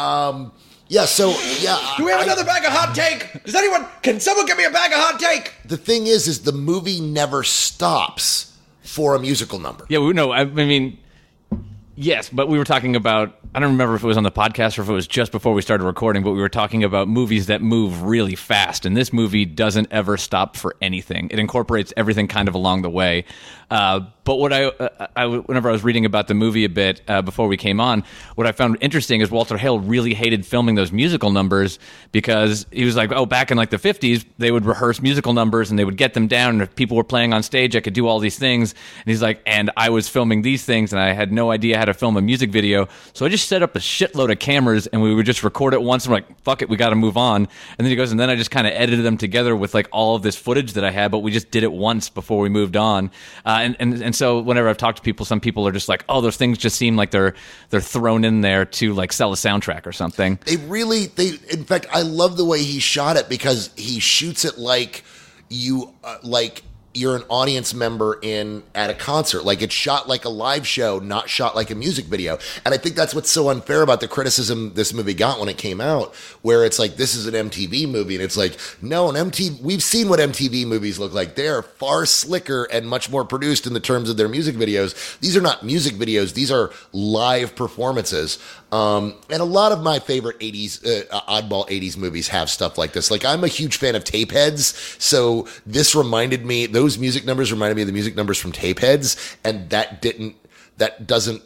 S3: Yeah, so, yeah.
S1: Do we have another bag of hot take? Can someone give me a bag of hot take?
S3: The thing is the movie never stops for a musical number.
S2: Yeah, I mean, yes, but we were talking about, I don't remember if it was on the podcast or if it was just before we started recording, but we were talking about movies that move really fast, and this movie doesn't ever stop for anything. It incorporates everything kind of along the way. But what whenever I was reading about the movie a bit before we came on, what I found interesting is Walter Hill really hated filming those musical numbers, because he was like, oh, back in like the 50s, they would rehearse musical numbers and they would get them down, and if people were playing on stage, I could do all these things. And he's like, and I was filming these things, and I had no idea how to film a music video, so I just set up a shitload of cameras, and we would just record it once, and we're like, fuck it, we got to move on. And then he goes, and then I just kind of edited them together with like all of this footage that I had, but we just did it once before we moved on. And so whenever I've talked to people, some people are just like, oh, those things just seem like they're thrown in there to like sell a soundtrack or something.
S3: In fact, I love the way he shot it, because he shoots it like you're an audience member at a concert. Like, it's shot like a live show, not shot like a music video. And I think that's what's so unfair about the criticism this movie got when it came out, where it's like, this is an MTV movie. And it's like, no, we've seen what MTV movies look like. They're far slicker and much more produced in the terms of their music videos. These are not music videos. These are live performances. And a lot of my favorite 80s, oddball 80s movies have stuff like this. Like, I'm a huge fan of Tapeheads, so this reminded me, those music numbers reminded me of the music numbers from Tapeheads, and that doesn't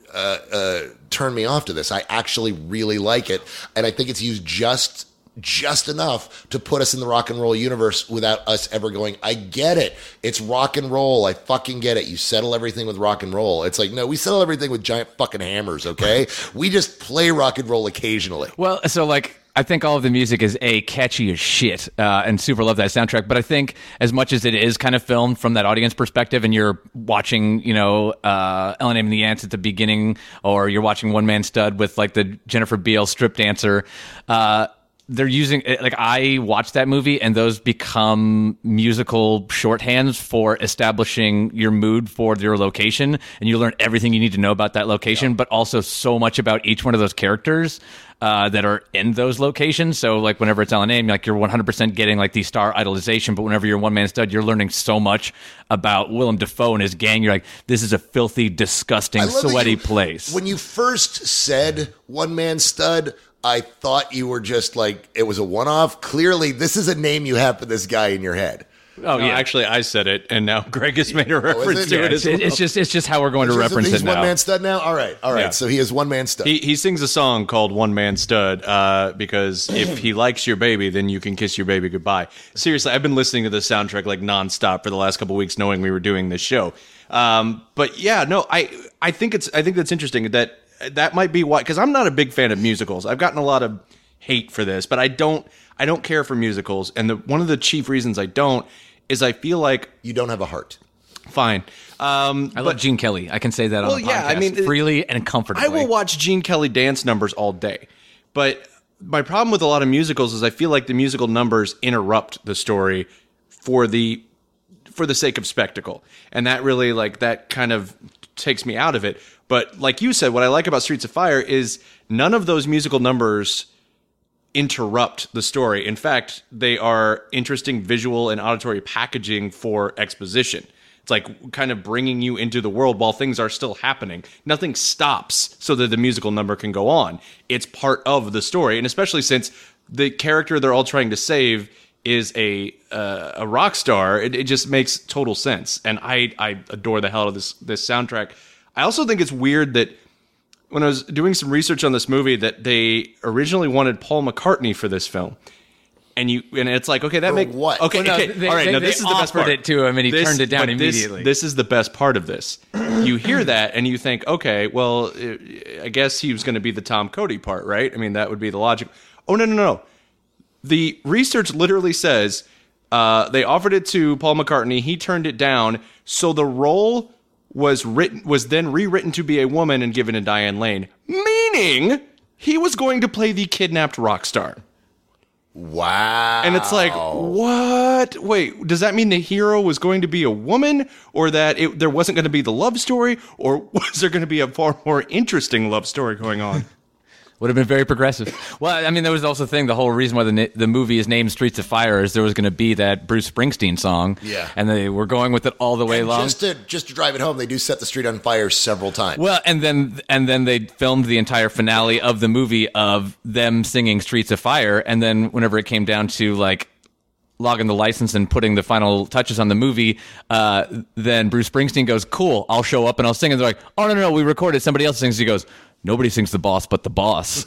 S3: turn me off to this. I actually really like it, and I think it's used just enough to put us in the rock and roll universe without us ever going, I get it. It's rock and roll. I fucking get it. You settle everything with rock and roll. It's like, no, we settle everything with giant fucking hammers, okay? We just play rock and roll occasionally.
S2: Well, so like, I think all of the music is catchy as shit, and super love that soundtrack. But I think as much as it is kind of filmed from that audience perspective, and you're watching, Ellen and the Ants at the beginning, or you're watching One Man Stud with like the Jennifer Beal strip dancer, they're using, like, I watched that movie and those become musical shorthands for establishing your mood for your location, and you learn everything you need to know about that location, but also so much about each one of those characters that are in those locations. So like, whenever it's LNA, like, you're 100% getting like the star idolization, but whenever you're One Man Stud, you're learning so much about Willem Dafoe and his gang. You're like, this is a filthy, disgusting, sweaty place.
S3: When you first said One Man Stud, I thought you were just like, it was a one-off. Clearly, this is a name you have for this guy in your head.
S1: Oh, no, yeah. Actually, I said it, and now Greg has made a reference to it as well.
S2: It's just how we're going to reference it now.
S3: He's One Man Stud now? All right. Yeah. So he is One Man Stud.
S1: He sings a song called One Man Stud because if he likes your baby, then you can kiss your baby goodbye. Seriously, I've been listening to this soundtrack like nonstop for the last couple of weeks, knowing we were doing this show. But yeah, no, I think that's interesting that might be why, because I'm not a big fan of musicals. I've gotten a lot of hate for this, but I don't care for musicals, and one of the chief reasons I don't is I feel like
S3: you don't have a heart.
S1: Fine.
S2: I love Gene Kelly. I can say that on the podcast freely and comfortably.
S1: I will watch Gene Kelly dance numbers all day, but my problem with a lot of musicals is I feel like the musical numbers interrupt the story for the sake of spectacle. And that really, like, that kind of takes me out of it. But like you said, what I like about Streets of Fire is none of those musical numbers interrupt the story. In fact, they are interesting visual and auditory packaging for exposition. It's like kind of bringing you into the world while things are still happening. Nothing stops so that the musical number can go on. It's part of the story, and especially since the character they're all trying to save is a rock star, it just makes total sense. And I adore the hell out of this soundtrack. I also think it's weird that when I was doing some research on this movie that they originally wanted Paul McCartney for this film. And it's like, okay, that makes
S3: what?
S1: Okay,
S2: Well, no,
S1: okay. All right, now this is the best part.
S2: offered it to him, and he turned it down immediately.
S1: This is the best part of this. You hear that, and you think, okay, well, I guess he was going to be the Tom Cody part, right? I mean, that would be the logic. Oh, no. The research literally says they offered it to Paul McCartney. He turned it down, so the role was then rewritten to be a woman and given to Diane Lane, meaning he was going to play the kidnapped rock star.
S3: Wow.
S1: And it's like, what? Wait, does that mean the hero was going to be a woman, or that there wasn't going to be the love story, or was there going to be a far more interesting love story going on?
S2: Would have been very progressive. Well, I mean, there was also the thing, the whole reason why the movie is named Streets of Fire is there was going to be that Bruce Springsteen song.
S3: Yeah.
S2: And they were going with it all the way
S3: And
S2: along.
S3: just to drive it home, they do set the street on fire several times.
S2: Well, and then they filmed the entire finale of the movie of them singing Streets of Fire, and then whenever it came down to like logging the license and putting the final touches on the movie, then Bruce Springsteen goes, "Cool, I'll show up and I'll sing." And they're like, "Oh no, we recorded. Somebody else sings." He goes, "Nobody sings the boss but the boss."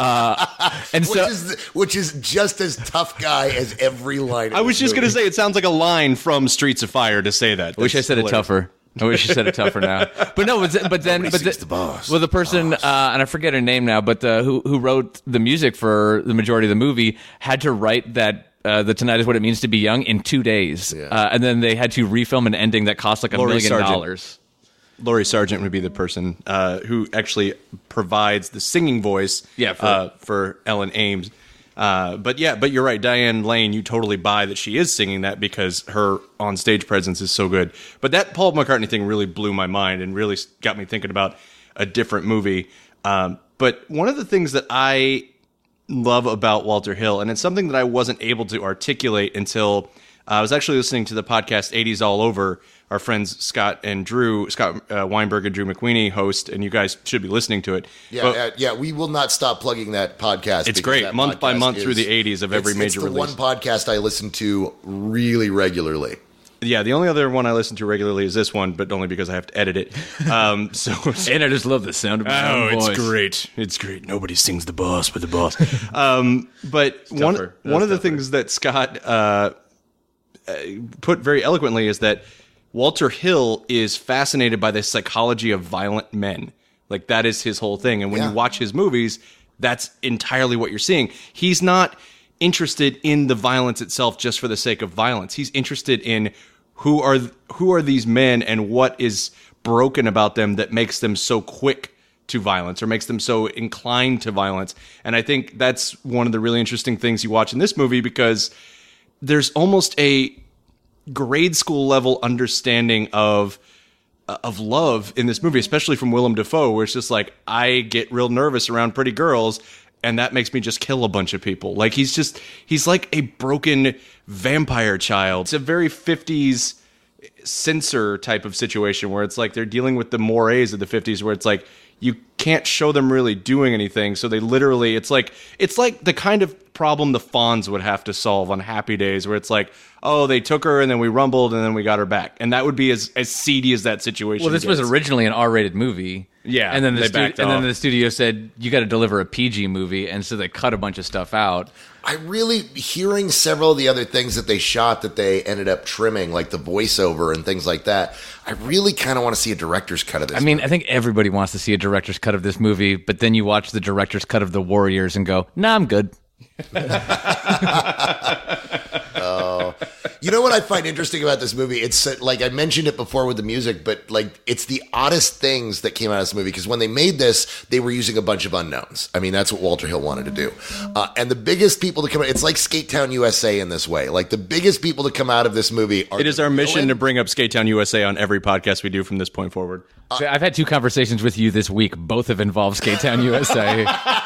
S2: And
S3: which is just as tough guy as every line.
S1: I was just going to say, it sounds like a line from Streets of Fire to say that.
S2: I wish I said it tougher. I wish you said it tougher now. But no, the boss. Well, the person, and I forget her name now, but who wrote the music for the majority of the movie had to write that the Tonight Is What It Means to Be Young in 2 days.
S3: Yeah.
S2: And then they had to refilm an ending that cost like $1 million.
S1: Laurie Sargent would be the person who actually provides the singing voice for Ellen Ames. But you're right, Diane Lane, you totally buy that she is singing that because her on-stage presence is so good. But that Paul McCartney thing really blew my mind and really got me thinking about a different movie. But one of the things that I love about Walter Hill, and it's something that I wasn't able to articulate until I was actually listening to the podcast 80s All Over, our friends Scott Weinberg and Drew McWeeny host, and you guys should be listening to it.
S3: Yeah, we will not stop plugging that podcast.
S1: It's great, month by month through the 80s of every major release.
S3: It's the one podcast I listen to really regularly.
S1: Yeah, the only other one I listen to regularly is this one, but only because I have to edit it. And
S2: I just love the sound of my own voice.
S1: It's great. Nobody sings the boss but the boss. But one of the things that Scott put very eloquently is that Walter Hill is fascinated by the psychology of violent men. Like, that is his whole thing. And when you watch his movies, that's entirely what you're seeing. He's not interested in the violence itself just for the sake of violence. He's interested in who are these men and what is broken about them that makes them so quick to violence or makes them so inclined to violence. And I think that's one of the really interesting things you watch in this movie, because there's almost a grade school level understanding of love in this movie, especially from Willem Dafoe, where it's just like, I get real nervous around pretty girls, and that makes me just kill a bunch of people. Like, he's like a broken vampire child. It's a very 50s censor type of situation where it's like they're dealing with the mores of the 50s, where it's like you can't show them really doing anything, so they literally, it's like the kind of problem the Fonz would have to solve on Happy Days, where it's like, oh, they took her and then we rumbled and then we got her back, and that would be as seedy as that situation.
S2: Well, this was originally an R-rated movie.
S1: Yeah,
S2: and then
S1: then
S2: the studio said, you got to deliver a PG movie, and so they cut a bunch of stuff out.
S3: I really, hearing several of the other things that they shot that they ended up trimming, like the voiceover and things like that, I really kind of want to see a director's cut of this movie.
S2: I think everybody wants to see a director's cut of this movie, but then you watch the director's cut of The Warriors and go, nah, I'm good.
S3: You know what I find interesting about this movie? It's like I mentioned it before with the music, but like it's the oddest things that came out of this movie because when they made this, they were using a bunch of unknowns. I mean, that's what Walter Hill wanted to do. And the biggest people to come out, it's like Skate Town USA in this way. Like the biggest people to come out of this movie are
S1: It is our mission to bring up Skate Town USA on every podcast we do from this point forward.
S2: So I've had 2 conversations with you this week. Both have involved Skate Town USA.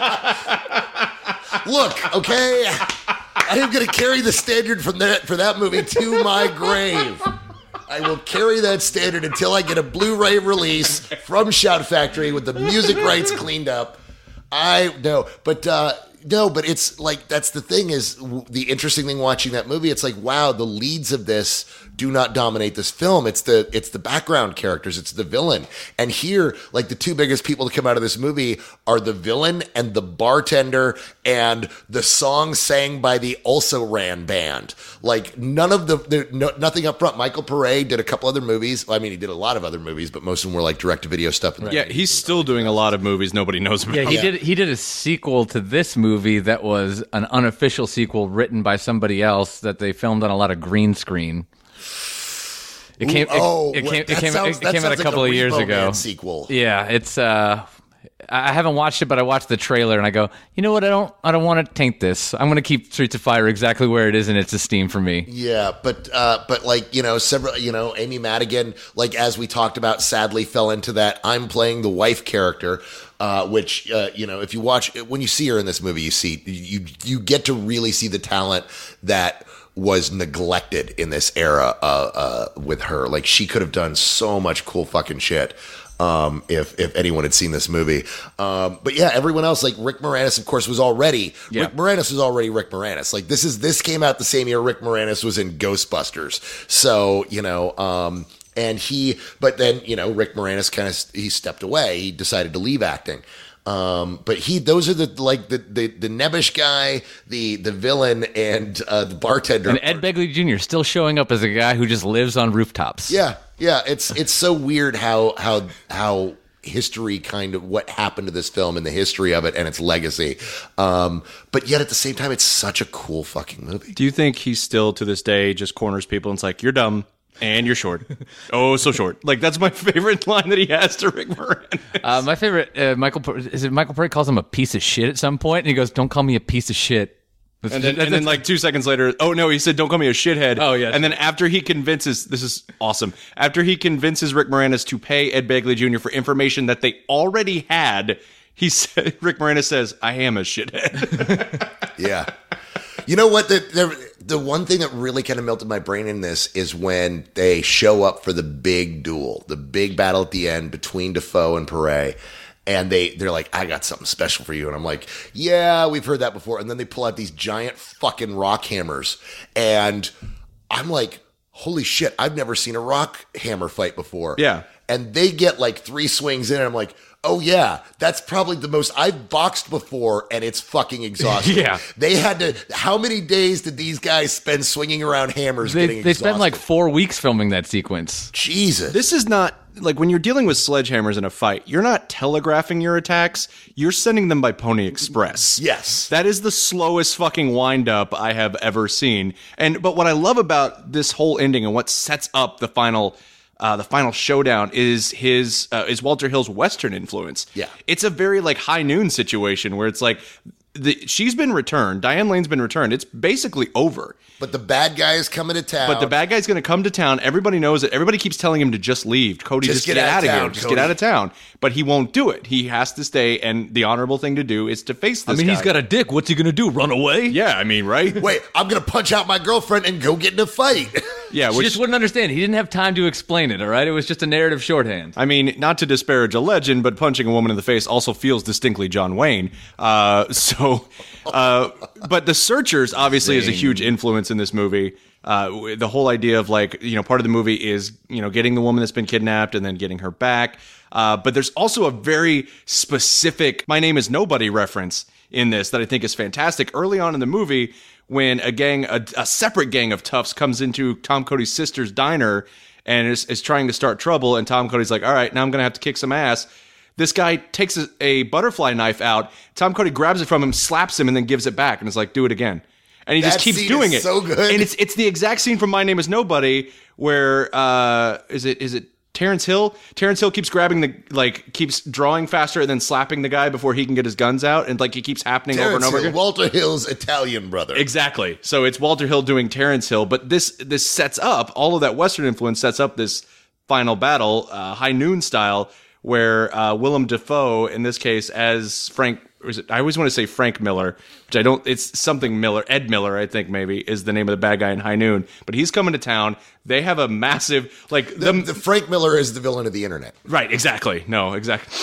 S3: Look, okay, I am going to carry the standard for that movie to my grave. I will carry that standard until I get a Blu-ray release from Shout Factory with the music rights cleaned up. No, but it's like that's the thing is the interesting thing watching that movie. It's like, wow, the leads of this do not dominate this film. It's the background characters. It's the villain. And here, like the 2 biggest people to come out of this movie are the villain and the bartender and the song sang by the Also Ran band. Like none of nothing up front. Michael Pare did a couple other movies. Well, I mean, he did a lot of other movies, but most of them were like direct-to-video stuff.
S1: Yeah, he's still doing a lot of movies nobody knows about.
S2: Yeah, he did a sequel to this movie that was an unofficial sequel written by somebody else that they filmed on a lot of green screen. It came out a couple of years ago.
S3: Sequel.
S2: Yeah, it's I haven't watched it, but I watched the trailer and I go, you know what? I don't want to taint this. I'm going to keep Streets of Fire exactly where it is in its esteem for me.
S3: Yeah, but like Amy Madigan, like as we talked about, sadly fell into that I'm playing the wife character. Which if you watch when you see her in this movie, you get to really see the talent that was neglected in this era with her. Like she could have done so much cool fucking shit if anyone had seen this movie. But yeah, everyone else, like Rick Moranis, of course, was already Rick Moranis. Like this came out the same year Rick Moranis was in Ghostbusters. So but then Rick Moranis he stepped away. He decided to leave acting. But those are the nebbish guy, the villain, and the bartender.
S2: And Ed Begley Jr. still showing up as a guy who just lives on rooftops.
S3: Yeah. It's so weird how history kind of what happened to this film and the history of it and its legacy. But yet at the same time, it's such a cool fucking movie.
S1: Do you think he still to this day just corners people and it's like, you're dumb? And you're short. Oh, so short. Like, that's my favorite line that he has to Rick Moranis.
S2: My favorite, Michael Pare calls him a piece of shit at some point, and he goes, don't call me a piece of shit.
S1: And then like 2 seconds later, oh no, he said, don't call me a shithead.
S2: Oh, yeah.
S1: And then after he convinces, this is awesome, after he convinces Rick Moranis to pay Ed Begley Jr. for information that they already had, Rick Moranis says, I am a shithead.
S3: Yeah. You know what? The one thing that really kind of melted my brain in this is when they show up for the big duel, the big battle at the end between Dafoe and Pare. And they're like, I got something special for you. And I'm like, yeah, we've heard that before. And then they pull out these giant fucking rock hammers. And I'm like, holy shit, I've never seen a rock hammer fight before.
S1: Yeah.
S3: And they get like 3 swings in, and I'm like, oh yeah, that's probably the most I've boxed before, and it's fucking exhausting.
S2: Yeah.
S3: They had to, how many days did these guys spend swinging around hammers getting exhausted?
S2: They spent like 4 weeks filming that sequence.
S3: Jesus.
S1: This is not, like when you're dealing with sledgehammers in a fight, you're not telegraphing your attacks, you're sending them by Pony Express.
S3: Yes.
S1: That is the slowest fucking wind up I have ever seen. But what I love about this whole ending and what sets up the final showdown is Walter Hill's Western influence.
S3: Yeah.
S1: It's a very like High Noon situation where it's like she's been returned. Diane Lane's been returned. It's basically over.
S3: But the bad guy is coming to town.
S1: But the bad guy's going to come to town. Everybody knows it. Everybody keeps telling him to just leave. Cody, just get out of here. Just get out of town. But he won't do it. He has to stay, and the honorable thing to do is to face this guy.
S2: He's got a dick. What's he going to do, run away?
S1: Yeah, I mean, right?
S3: Wait, I'm going to punch out my girlfriend and go get in a fight.
S1: Yeah,
S2: She just wouldn't understand. He didn't have time to explain it, all right? It was just a narrative shorthand.
S1: I mean, not to disparage a legend, but punching a woman in the face also feels distinctly John Wayne. But The Searchers obviously is a huge influence in this movie. The whole idea of like, part of the movie is, getting the woman that's been kidnapped and then getting her back. But there's also a very specific My Name is Nobody reference in this that I think is fantastic. Early on in the movie, when a separate gang of toughs comes into Tom Cody's sister's diner and is trying to start trouble, and Tom Cody's like, all right, now I'm going to have to kick some ass. This guy takes a butterfly knife out. Tom Cody grabs it from him, slaps him, and then gives it back. And is like, do it again. And he
S3: That
S1: just keeps
S3: scene
S1: doing
S3: is
S1: it.
S3: so good.
S1: And it's the exact scene from My Name Is Nobody where is it Terrence Hill? Terrence Hill keeps keeps drawing faster and then slapping the guy before he can get his guns out, and like it keeps happening over and
S3: Terrence
S1: over
S3: Hill,
S1: again.
S3: Walter Hill's Italian brother.
S1: Exactly. So it's Walter Hill doing Terrence Hill, but this sets up all of that Western influence, sets up this final battle, High Noon style, where Willem Dafoe, in this case, as Frank. I always want to say Frank Miller, which I don't. It's something Miller. Ed Miller, I think maybe is the name of the bad guy in High Noon. But he's coming to town. They have a massive
S3: The Frank Miller is the villain of the internet.
S1: Right. Exactly. No. Exactly.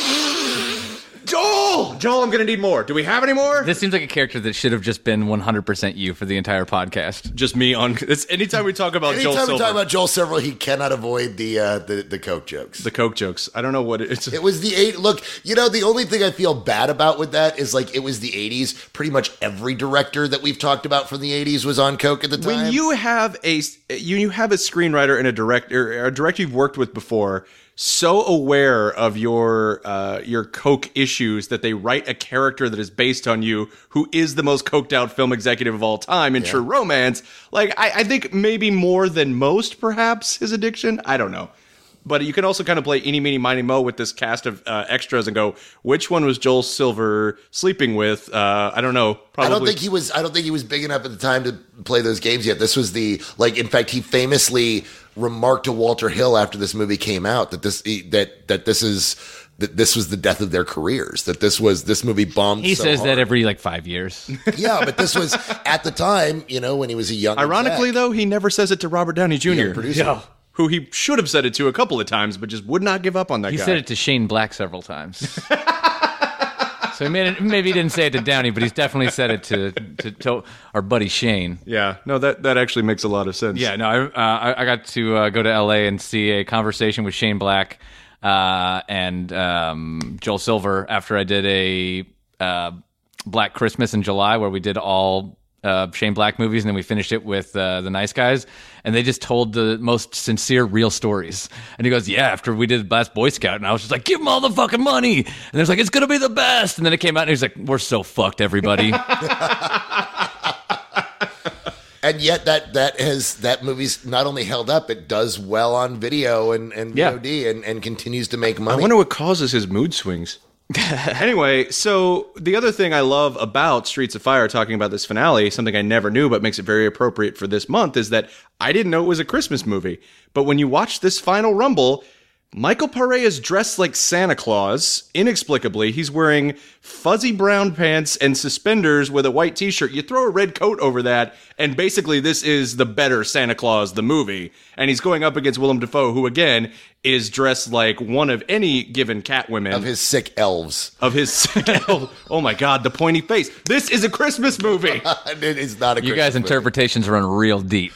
S1: Joel, I'm going to need more. Do we have any more?
S2: This seems like a character that should have just been 100% you for the entire podcast.
S1: Just me on. It's anytime we talk about Joel
S3: Anytime we
S1: Silver,
S3: talk about Joel Silver, he cannot avoid the Coke jokes.
S1: the Coke jokes. I don't know what it's.
S3: It was the eight. Look, the only thing I feel bad about with that is like it was the 80s. Pretty much every director that we've talked about from the 80s was on Coke at the time.
S1: When you have a screenwriter and a director you've worked with before, so aware of your coke issues that they write a character that is based on you, who is the most coked out film executive of all time in True Romance. Like I think maybe more than most, perhaps his addiction. I don't know. But you can also kind of play eeny, meeny, miny, mo with this cast of extras and go, which one was Joel Silver sleeping with? I don't know. Probably.
S3: I don't think he was big enough at the time to play those games yet. This was in fact, he famously remarked to Walter Hill after this movie came out that this was the death of their careers. That this movie bombed.
S2: He
S3: so
S2: says
S3: hard.
S2: that every 5 years.
S3: Yeah, but this was at the time, when he was a young.
S1: Ironically,
S3: exec,
S1: though, he never says it to Robert Downey Jr.
S3: young producer.
S1: Who he should have said it to a couple of times, but just would not give up on that
S2: He
S1: guy.
S2: said it to Shane Black several times. So maybe he didn't say it to Downey, but he's definitely said it to our buddy Shane.
S1: Yeah, no, that actually makes a lot of sense.
S2: Yeah, no, I got to go to L.A. and see a conversation with Shane Black and Joel Silver after I did a Black Christmas in July where we did all Shane Black movies, and then we finished it with The Nice Guys, and they just told the most sincere, real stories. And he goes, yeah, after we did Last Boy Scout, and I was just like, give them all the fucking money. And there's like, it's going to be the best. And then it came out, and he's like, we're so fucked, everybody.
S3: And yet that movie's not only held up, it does well on video and VOD and continues to make money.
S1: I wonder what causes his mood swings. Anyway, so the other thing I love about Streets of Fire, talking about this finale, something I never knew but makes it very appropriate for this month, is that I didn't know it was a Christmas movie. But when you watch this final rumble, Michael Paré is dressed like Santa Claus. Inexplicably, he's wearing fuzzy brown pants and suspenders with a white t-shirt. You throw a red coat over that, and basically this is the better Santa Claus, the movie. And he's going up against Willem Dafoe, who, again, is dressed like one of any given Catwoman.
S3: Of his sick elves.
S1: Oh my God, the pointy face. This is a Christmas movie.
S3: It is not a
S2: You
S3: Christmas
S2: guys'
S3: movie.
S2: interpretations run real deep.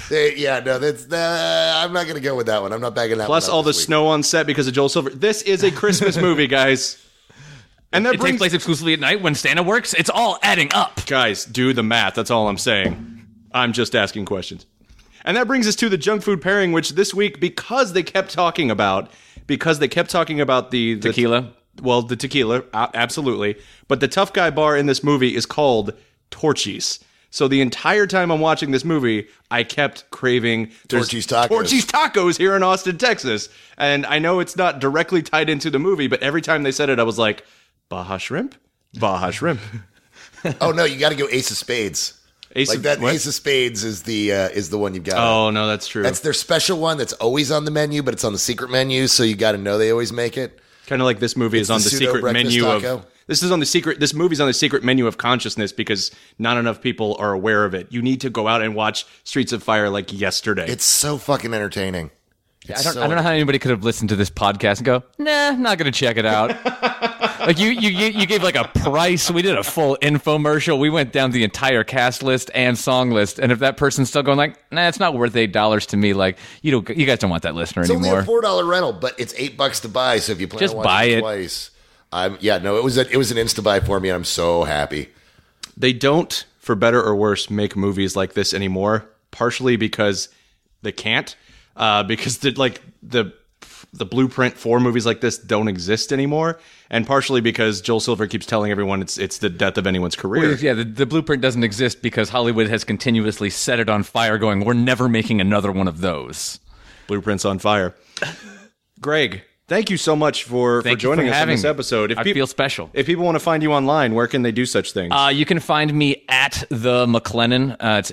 S3: I'm not going to go with that one. I'm not backing that
S1: Plus
S3: one up
S1: all the
S3: this week.
S1: snow on set because of Joel Silver. This is a Christmas movie, guys. And that
S2: It
S1: brings
S2: takes place exclusively at night when Santa works. It's all adding up.
S1: Guys, do the math. That's all I'm saying. I'm just asking questions. And that brings us to the junk food pairing, which this week, because they kept talking about the
S2: Tequila?
S1: The tequila, absolutely. But the tough guy bar in this movie is called Torchy's. So the entire time I'm watching this movie, I kept craving
S3: Torchy's Tacos.
S1: Torchy's Tacos here in Austin, Texas. And I know it's not directly tied into the movie, but every time they said it, I was like, Baja Shrimp? Baja Shrimp.
S3: Oh, no, you got to go Ace of Spades. Ace of Spades is the one you've got.
S1: Oh, no, that's true.
S3: That's their special one that's always on the menu, but it's on the secret menu, so you got to know they always make it.
S1: Kind of like this movie is on the secret menu
S3: taco.
S1: of... This movie's on the secret menu of consciousness because not enough people are aware of it. You need to go out and watch Streets of Fire like yesterday.
S3: It's so fucking entertaining.
S2: I don't know how anybody could have listened to this podcast and go, nah, not going to check it out. Like you gave like a price. We did a full infomercial. We went down the entire cast list and song list. And if that person's still going like, nah, it's not worth $8 to me. Like you guys don't want that listener
S3: It's
S2: anymore.
S3: only a $4 rental, but it's $8 to buy. So if you plan
S2: Just
S3: on
S2: buy
S3: watching
S2: it
S3: twice, it was an insta buy for me, and I'm so happy.
S1: They don't, for better or worse, make movies like this anymore. Partially because they can't. Because the the blueprint for movies like this don't exist anymore, and partially because Joel Silver keeps telling everyone it's the death of anyone's career.
S2: Well, yeah, the blueprint doesn't exist because Hollywood has continuously set it on fire, going, we're never making another one of those.
S1: Blueprints on fire. Greg, thank you so much for joining us in this episode.
S2: I feel special.
S1: If people want to find you online, where can they do such things?
S2: You can find me at the McLennan. It's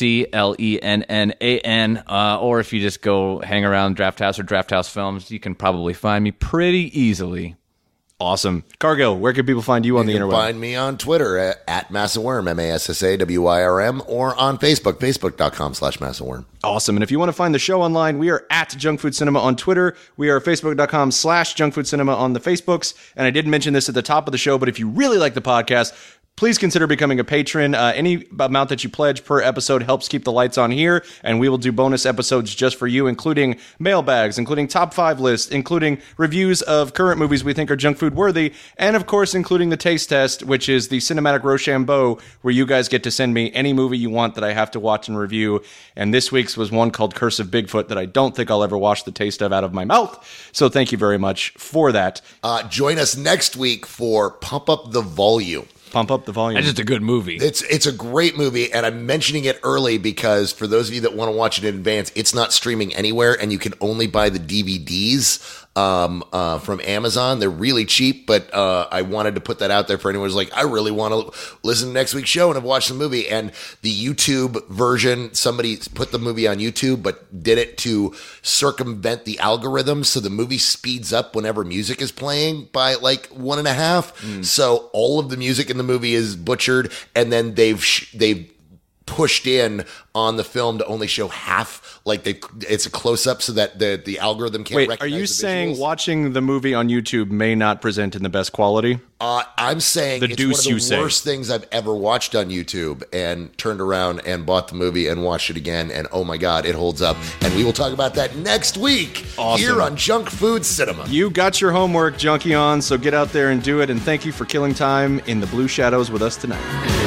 S2: MacLennan. Or if you just go hang around Draft House or Draft House Films, you can probably find me pretty easily.
S1: Awesome. Cargill, where can people find you on the interweb?
S3: You can find me on Twitter at Massawyrm, MASSAWYRM, or on Facebook, facebook.com/Massawyrm.
S1: Awesome. And if you want to find the show online, we are at Junk Food Cinema on Twitter. We are facebook.com/Junk Food Cinema on the Facebooks. And I did mention this at the top of the show, but if you really like the podcast, please consider becoming a patron. Any amount that you pledge per episode helps keep the lights on here, and we will do bonus episodes just for you, including mailbags, including top 5 lists, including reviews of current movies we think are junk food worthy, and of course, including the taste test, which is the cinematic Rochambeau, where you guys get to send me any movie you want that I have to watch and review. And this week's was one called Curse of Bigfoot that I don't think I'll ever wash the taste of out of my mouth. So thank you very much for that.
S3: Join us next week for Pump Up the Volume.
S1: Pump Up the Volume.
S2: That's just a good movie.
S3: It's a great movie, and I'm mentioning it early because for those of you that want to watch it in advance, it's not streaming anywhere, and you can only buy the DVDs from Amazon. They're really cheap, but I wanted to put that out there for anyone who's like, I really want to listen to next week's show and have watched the movie. And the YouTube version, somebody put the movie on YouTube, but did it to circumvent the algorithm, so the movie speeds up whenever music is playing by like 1.5. So all of the music in the movie is butchered, and then they've pushed in on the film to only show half, like it's a close-up so that the algorithm can't recognize the visuals.
S1: Are you saying watching the movie on YouTube may not present in the best quality?
S3: I'm saying it's one of the worst things I've ever watched on YouTube, and turned around and bought the movie and watched it again, and oh my God, it holds up. And we will talk about that next week here on Junk Food Cinema.
S1: You got your homework, Junkie On, so get out there and do it, and thank you for killing time in the blue shadows with us tonight.